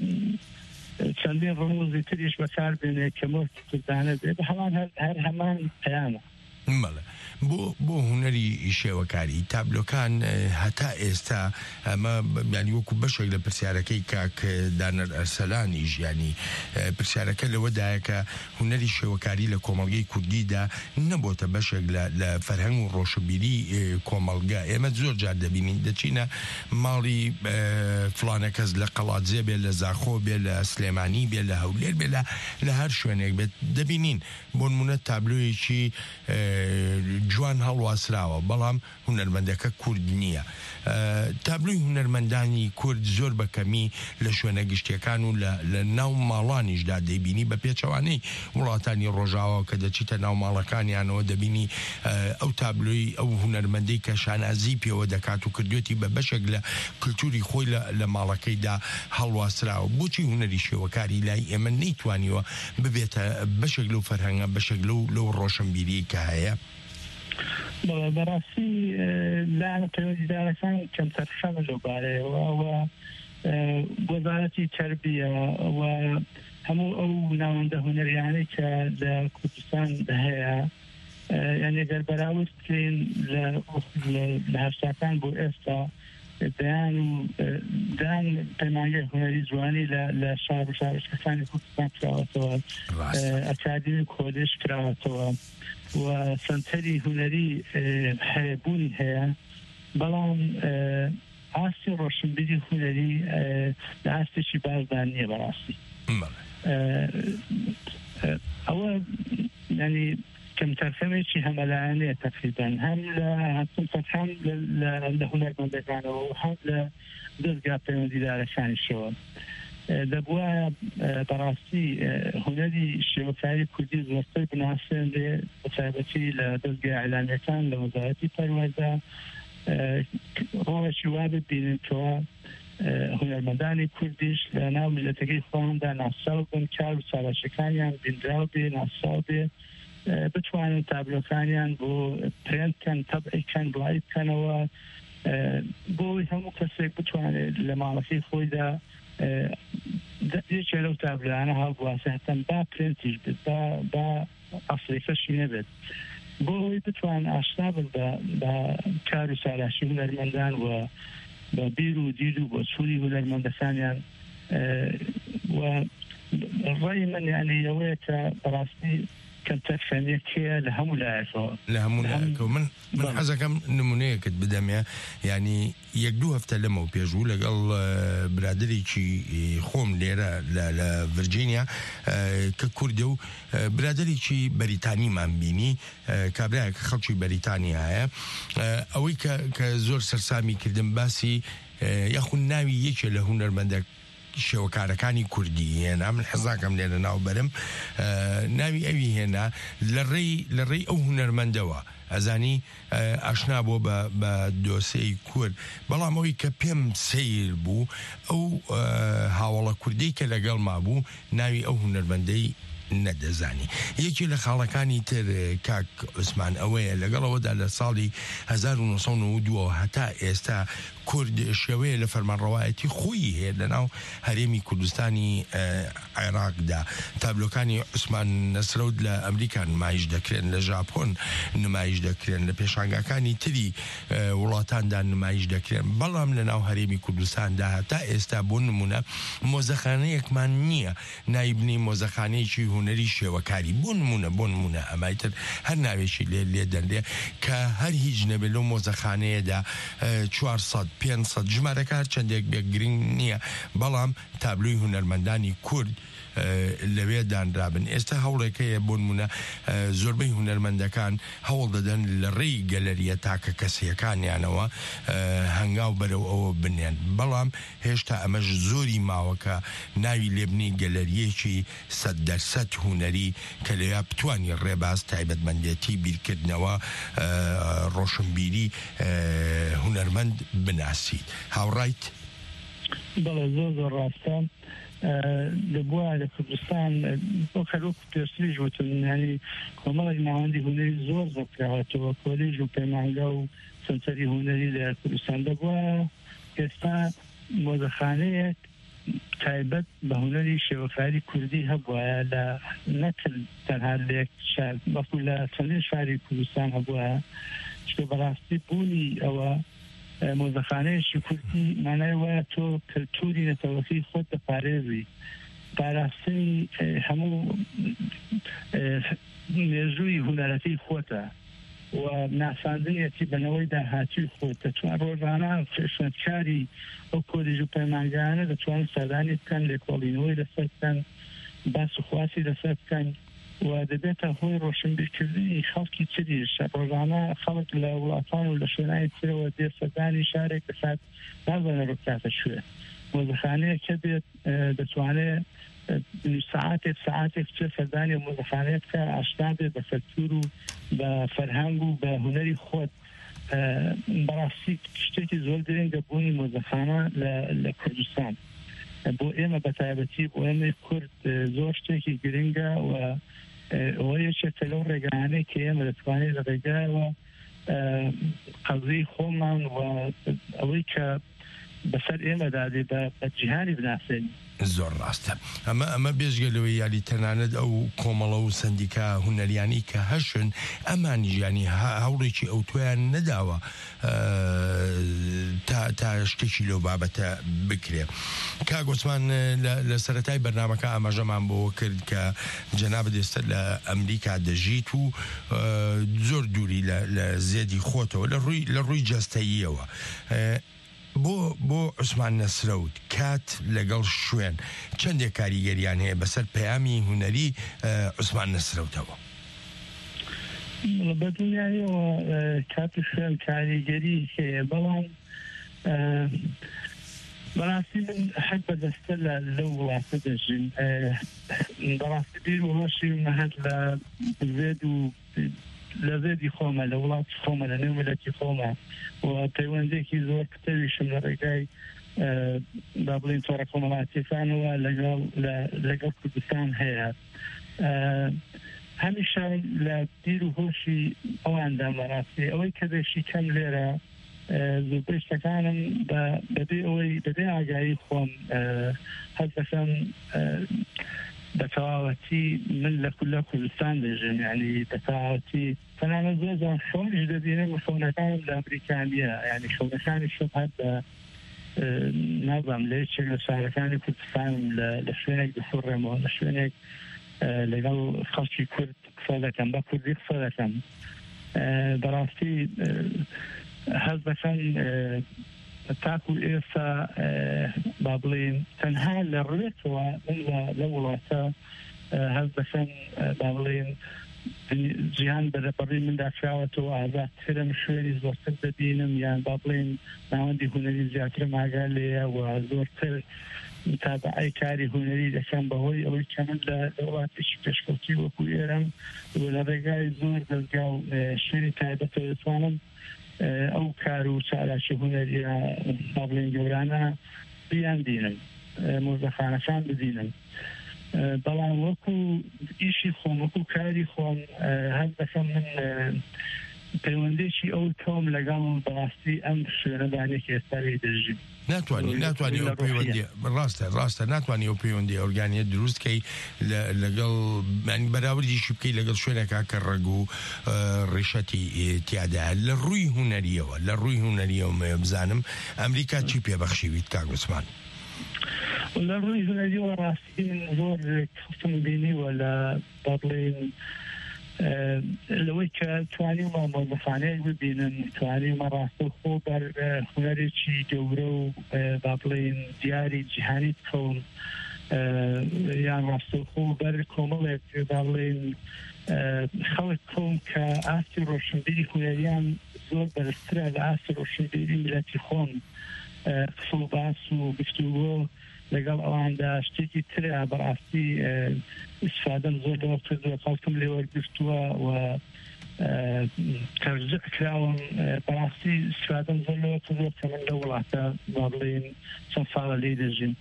چەندین ڕموزی تریش بەکار بێنێ کە مۆرچی کوردانە بێ بە هەمان هەر هەمان پەیامە بۆ بۆ هونەری شێوەکاری تابلۆکان هەتا ئێستا ئەمە ینی وەکو بەشێک لە پرسیارەکەی کاک دانەر ئەرسەلانی ژیانی پرسیارەکە لەوەدایە کە هونەری شێوەکاری لە کۆمەڵگەی کوردیدا نەبۆتە بەشێک لە فەرهەنگ و ڕۆشنبیری کۆمەڵگا ئێمە زۆر جار دەبینین دەچینە ماڵی فڵانە کەس لە قەڵاتجێ بێت لە زاخۆ بێت لە سلێمانی بێت لە هەولێر بێت لە هەر شوێنێک بێت دەبینین بۆ نمونە تابلۆیەکی جوان هەڵواسراوە بەڵام هونەرمەندەکە کورد نییە تابلۆی هونەرمەندانی کورد زۆر بەکەمی لە شوێنە گشتیەکان و لە ناو ماڵانیشدا دەیبینی بە پێچەوانەی وڵاتانی ڕۆژاوە کە دەچیتە ناو ماڵەکانیانەوە دەبینی ئەو تابلۆی ئەو هونەرمەندەی کە شانازی پێوە دەکات و کردوێتی بە بەشێک لە کللتوری خۆی لە ماڵەکەیدا هەڵواسراوە بۆچی هونەری شێوەکاری لای ئێمە نەیتوانیوە ببێتە بەشێک لەو فەرهەنگە بەشێک لەو لەو ڕۆشنبیری کە هەیە بەڕاستی لاەنە پەیوەندیدارەکان کەم تەرخەمە لەو بارەیەوە وەزارەتی تەربیە و هەموو ئەو ناوەندە هونەریانەی کە لە کوردستان هەیە یعنی ئەگەر بەراورد بکەین لە هەفتاکان بۆ ئێستا دەیان دەیان پەیمانگەی هونەری جوانی لە شار و شارستەکانی کوردستان کراوەتەوە ئەکادمی کۆلێژ کراوەتەوە و سنتەری هونەری هەیەبوونی هەیە بەڵام ئاستی ڕۆشنبیری هونەری لە ئاستێکی باشدان نییە بەڕاستی ئەوە ینی کەم تەرخەمێکی هەمەلایەنەیە تقریبان هەم لە هەم هەم لە هونەرمەندەکانەوە و هەم لە دەستگا پەیوەندیدارەکانیشەوە دەبووە بەڕاستی هونەری شێوەکاری کوردی زۆرتر بناسێن لێ بەتایبەتی لە دەستگای ئەعلانیەکان لە وەزارەتی پەروەردە ڕۆژی وا ببینێتەوە هونەرمەندانی کوردیش لە ناو میلەتەکەی خۆیاندا ناساو بن کار و چالەشەکانیان بینراو بێ ناساو بێ بتوانن تابلۆکانیان بۆ پرێنتکەن تەبعیکەن بڵای بکەنەوە بۆی هەموو کەسێک بتوانێت لە ماڵەکەی خۆیدا یەکێ لەو تابلۆیانە هەڵبواسێتن با پرێنتیش بێت با ئەفریقەشی نەبێت بۆی بتوان ئاشنا بن بە کار و چالاشی هونەرمەندان و بە بیر و دید و بۆ سووری هونەرمەندەکانیان و ڕای من یعنی ئەوەیە کە بەڕاستی کەم تەرخەمێکیە لە هەموو لایەکەوە لە هەموو لایەکەوە من من حەزەکەم نمونەیەکت بدەمێ ینی یەک دوو هەفتە لەمە و پێشوو لەگەڵ برادێکی خۆم لێرە لە ڤرجینیا کە کوردە و برادێکی بەریتانیمان بینی کابراایە کە خەڵکی بەریتانیایە ئەوەی کە زۆر سەرسامی کردم باسی یاخود ناوی یەکێ لە هونەرمەندە شێوەکارەکانی کوردی هێنا من حەزاکەم لێرە ناوبەرم ناوی ئەوی هێنا لە ڕێی ئەو هونەرمەندەوە ئەزانی ئاشنا بۆ بە دۆسەی کورد بەڵام ئەوی کە پێم سیر بوو ئەو هاوڵە کوردی کە لەگەڵ ما بوو ناوی ئەو هونەرمەندەی نەدەزانی یەکی لە خاڵەکانی تر کاک عوسمان ئەوەیە لەگەڵەوەدا لە ساڵی هەزار و نۆ سەد و نۆ و دوو هەتا ئێستا کورد شێوەیە لە فەرمانڕەوایەتی خۆی هەیە لەناو هەرێمی کوردستانی عێراقدا تابلۆکانی عوسمان نەسرەود لە ئەمریکا نمایش دەکرێن لە ژاپۆن نمایش دەکرێن لە پێشانگاکانی تری وڵاتاندا نمایش دەکرێن بەڵام لەناو هەرێمی کوردستاندا هەتا ئێستا بۆ نمونە مۆزەخانەیەکمان نییە نایبنی مۆزەخانەیەکی هونەری شێوەکاری بۆ نمونە بۆ نمونە ئەمایتر هەر ناوێکی لێ لێ دەندێ کە هەر هیچ نەبێت لەو مۆزەخانەیەدا چوارسەد پێنجسەد ژمارەکە هەر چەندێک بێ گرنگ نییە بەڵام تابلۆی هونەرمەندانی کورد لەوێ دانرابن ئێستا هەوڵێکەیە بۆ نمونە زۆربەی هونەرمەندەکان هەوڵ دەدەن لە ڕێی گەلەریە تاکە کەسیەکانیانەوە هەنگاو بەرەو ئەوە بنێن بەڵام هێشتا ئەمەش زۆری ماوەکە ناوی لێبنی گەلەریەکی سەد دەرسەد هونەری کە لەوێ بتوانی ڕێباز تایبەتمەندێتی بیرکردنەوە ڕۆشنبیری هونەرمەند بناسیت هاوڕایت بەڵێ زۆر زۆر ڕاستە لەبووە لە کوردستان بۆ خەلوک پێشتریش وتن ینی کۆمەڵێک ناوەندی هونەری زۆر زۆرکراوەتەوە کۆلیژ و پەیمانگە و سەنتەری هونەری لە کوردستان دەبووە ئێستا مۆزەخانەیەک تایبەت بە هونەری شێوەکاری کوردی هەبووە لە نەکرد تەنها لێک بەڵکو لە چەندین شاری کوردستان هەبووە چکە بەڕاستی بوونی ئەوە مۆزەخانەیەکی کوردی مانای وایە تۆ کەلتوری نەتەوەکەی خۆت دەپارێزی پاراستنی هەموو مێژووی هونەرەتی خۆتە و ناساندنیەتی بنەوەی داهاتوی خۆت دەتوان ڕۆژانە خوێشنەتکاری ئەو کۆلیژ و پەیمانگەیانە دەتوان سەردانی بکەن لێکۆڵینەوەی لەسەر بکەن باس و خواسی لەسەر بکەن و دەبێتە هۆی ڕۆشنبیرکردنی خەڵکی تریش ڕۆژانە خەڵک لە وڵاتان و لە شوێنانی ترەوە دێ سەردانی شارێک دەسات نازانێت ڕووکاتە شوێ مۆزەخانەیە کە بێت دەتوانێت ساعاتێک ساعاتێک چه سەردانی مۆزەخانەیە بکە ئاشنا بێت بە فەلتور و بە فەرهەنگ و بە هونەری خۆت بەڕاستی شتێکی زۆر گرنگە بوونی مۆزەخانە لە کوردستان بۆ ئێمە بەتایبەتی بۆ ئێمە کورد زۆر شتێکی گرنگە و ئەوە یەکێکە لەو ڕێگانەی کە ئێمە دەتوانێت لە ڕێگایەوە قەزەی خۆمان و ئەوەی کە بەسەر ئێمەدادێ بە جیهانی بناسێن زۆر ڕاستە ئەمە ئەمە بێژگەلەوەی یالی تەنانەت ئەو کۆمەڵە و سندیکا هونەریانی کە هەشن ئەمانی ژیانی هەوڵێکی ئەو تۆیان نەداوە تا شتێکی لەو بابەتە بکرێ کاگۆسمان لە سەرەتای بەرنامەکە ئاماژەمان بۆ کرد کە جەنابەت ئێستا لە ئەمریکا دەژیت و زۆر دووری لە زێدی خۆتەوە لە ڕووی لە ڕووی جەستەییەوە بۆ بۆ عوسمان نەسرەوت کات لەگەڵ شوێن چەندێک کاریگەریان هەیە بەسەر پەیامی هونەری عوسمان نەسرەوتەوە؟ بە دنیایەوە کات شوێن کاریگەری هەیە، بەڵام بەڕاستی من حەق بەدەستە لەو وڵاتە دەژین. بەڕاستی بیر و هۆشی نەهات لە زێد و لە زێدی خۆمە، لە وڵاتی خۆمە، لە نێو ملەتی خۆمە و پەیوەندێکی زۆر کتەویشم لە ڕێگای با بڵین تۆڕە کۆمەڵاتیەکانەوە لەگەڵ کوردستان هەیە. هەمیشە لە بیر و هۆشی ئەواندا بەڕاستی ئەوەی کە دەشی کەم لێرە زۆربەی شتەکانم بەبێ ئەوەی بەبێ ئاگایی خۆم هەست دەکەم بە تەواوەتی من لە کولە کوردستان دەژێم، یعنی بە تەواوەتی تەنانەت زۆر جار خەونیش دەبینم و خەونەکانم لە ئەمریکانیە، یعنی خەونەکانی شم هەر بە نازانم لە هیچێک لە شارەکانی کوردستانم لە شوێنێک دەسوڕێمەوە، لە شوێنێک لەگەڵ خەڵکی کورد قسە دەکەم، بە کوردی قسە دەکەم. بەڕاستی هەز دەکەم تاکو ئێستا با بڵێن تەنها لە ڕوێتەوە من لە وڵاتە هەز دەکەم با بڵێن جیهان بەرەبەڕی مندا کراوەتەوە ئازادترم، شوێنی زۆرتر دەبینم، یان با بڵێن ناوەندی هونەری زیاترم ئاگا لێیە و زۆرتر متابعەی کاری هونەری دەکەم بەهۆی ئەوەی کە من لە وڵاتێکی پێشکەوتی وەکو ئێرەم لە ڕێگای زۆر دەستگا و شوێنی تایبەتە دەتوانم ئەو کار و چالاکی هونەری با بڵێن گەورانە بیان بینم، مۆزەخانەکان ببینم. بەڵام وەکو ئیشی خۆم وەکو کاری خۆم هەر دەکەم من پەیوەندێکی ئەو تۆم لەگەڵ بەڕاستی ئەم شوێنەدانێکی ئێستاەی دەژیم. ناتوانانی ناتوانانی ئەو پەیوەندی ڕاستە ڕاستە ناتوانانی ئەو پەیوەندی ئۆرگانیە دروستکەی لەگەڵ بەراوردیشی بکەی لەگەڵ شوێنێکا کە ڕێگ و ڕێشەتی تیادایە لە ڕووی هونەریەوە لە ڕووی هونەریەوە مێ بزانم ئەمریکا چی پێبەخشیویت کاک عوسمان؟ لە ڕووی هونەریەوە ڕاستی من زۆر کەوتم بینیوە لە با بڵێن لەوەی کە توانیمە مۆزەخانەیەک ببینن، توانیمە ڕاستە خۆ بەر هونەرێکی گەورە و با بڵێن دیاری جیهانی بکەون، یان ڕاستە خۆ بەر کۆمەڵێک با بڵێن خەڵک کۆم کە ئاستی ڕۆشنبیری هونەریان زۆر بەرزترە لە ئاستی ڕۆشنبیری میلەتی خۆم، قسە و باس و گفتوگۆ لەگەڵ ئەواندا شتێکی ترە. بەڕاستی ئیسفادەم زۆر لەوە کردووە، خەڵکم لێ وەرگرتووە و تەرجیع کراوم. بەڕاستی ئیسفادەم زۆر لەوە کردووە کە من لە وڵاتە با بڵێن چەند ساڵە لێ دەژین.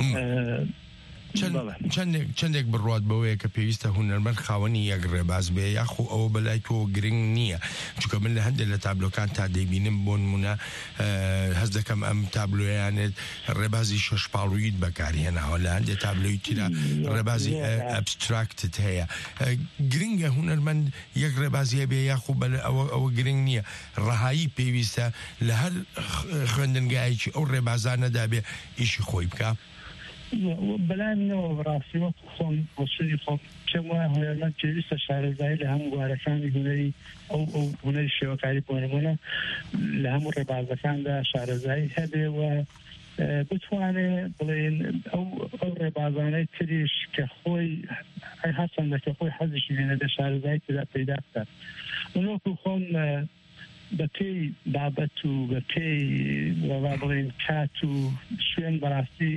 چەندێک بڕات بەوەیە کە پێویستە هونەرمەند خاوەنی یەک ڕێباز بێ، یاخۆ ئەوە بەلای تۆ گرنگ نییە، چونکە من لە هەندێک لە تابلۆکان تا دەیبینم بۆ نمونە هەست دەکەم ئەم تابلۆیانێت ڕێبازی شەش پاڵوویت بەکارهێناوە، لە هەندێک تابلۆی ترە ڕێبازی ئەبستراکتت هەیە. گرنگە هونەرمەند یەک ڕێبازیە بێ، یاخۆ ئەوە گرنگ نییە، ڕەهایی پێویستە لە هەر خوێندنگایەکی ئەو ڕێبازانەدا بێ ئیشی خۆی بکە. بەلایمەوە ڕاستی وەکو خۆم بۆسری خۆم پێم وایە هونەرمەند پێویستە شارەزایی لە هەموو گوارەکانی هونەری ئەو ئەو هونەری شێوەکاری بۆ نمونە لە هەموو ڕێبازەکاندا شارەزایی هەبێ و بتوانێت بڵێن ئەو ئەو ڕێبازانەی تریش کە خۆی هەرچەندە کە خۆی حەزیشی لێنە بێ شارەزایی تێدا پەیدا بکات. من وەکو خۆم بە پێی بابەت و بە پێی با بڵێن کات و شوێن بەڕاستی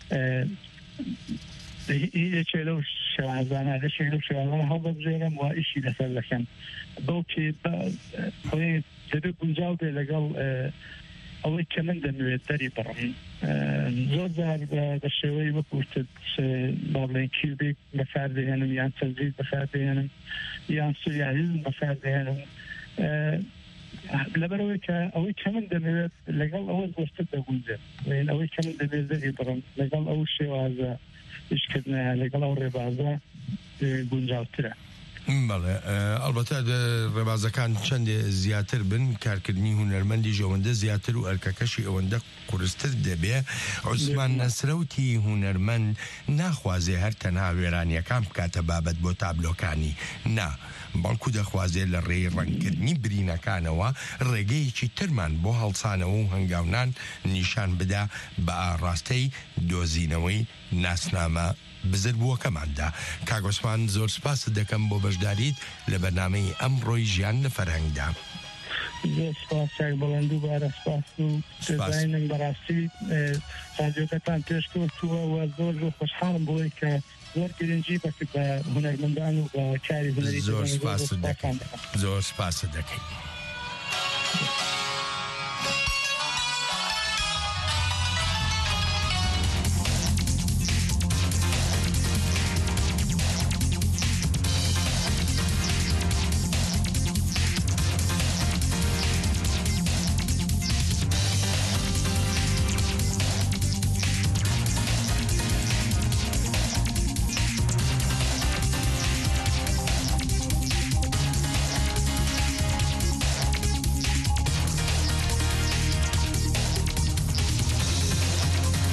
یەکێ لەو شێوازانە لەشێک لەو شێوازانە هەڵبەبژێرم و ئیشی لەسەر دەکەم بەو پێ دەبێ گونجاو بێ لەگەڵ ئەوەی کە من دەمەوێت دەری بڕم. زۆر جار بە شێوەی وەکوتت با بڵێن کیوبێک بەکاردەهێنم، یان تەزریز بەکاردەهێنم، یان سوریالیزم بەکاردەهێنم، لەبەرەوەی کە ئەوەی کە من دەمەوێت لەگەڵ ئەوە زۆرتر دەگونجێت، ئەوەی کە من دەبێت دەری بڕم لەگەڵ ئەو شێوازە ئیشکردنە لەگەڵ ئەو ڕێبازە گونجاوترە. بەڵێ ئەلبەتە ڕێبازەکان چەندێ زیاتر بن کارکردنی هونەرمەندی ژەوەندە زیاتر و ئەرکەکەشی ئەوەندە قورستر دەبێ. عوسمان نەسرەوتی هونەرمەند ناخوازێ هەر تەنها وێرانیەکان بکاتە بابەت بۆ تابلۆکانی نا، بەڵکو دەخوازێ لە ڕێی ڕەنگکردنی برینەکانەوە ڕێگەیەکی ترمان بۆ هەڵسانەوە و هەنگاونان نیشان بدا بە ئاڕاستەی دۆزینەوەی ناسنامە بزربووەکەماندا. کاگۆسمان زۆر سپاست دەکەم بۆ بەشداریت لە بەرنامەی ئەمڕۆی ژیان لە فەرهەنگدا. زۆر سپاس چاک بەڵند و بارە سپاس و دەزانم بەڕاستی رادیۆکەتان پێشکەوتووە و زۆر زۆر خۆشحاڵم بۆی کە زۆر گرنگی بەکرد بە هونەرمەندان و بە کاری هونەری زۆر سپاست دەکەم. زۆر سپاست دەکەین.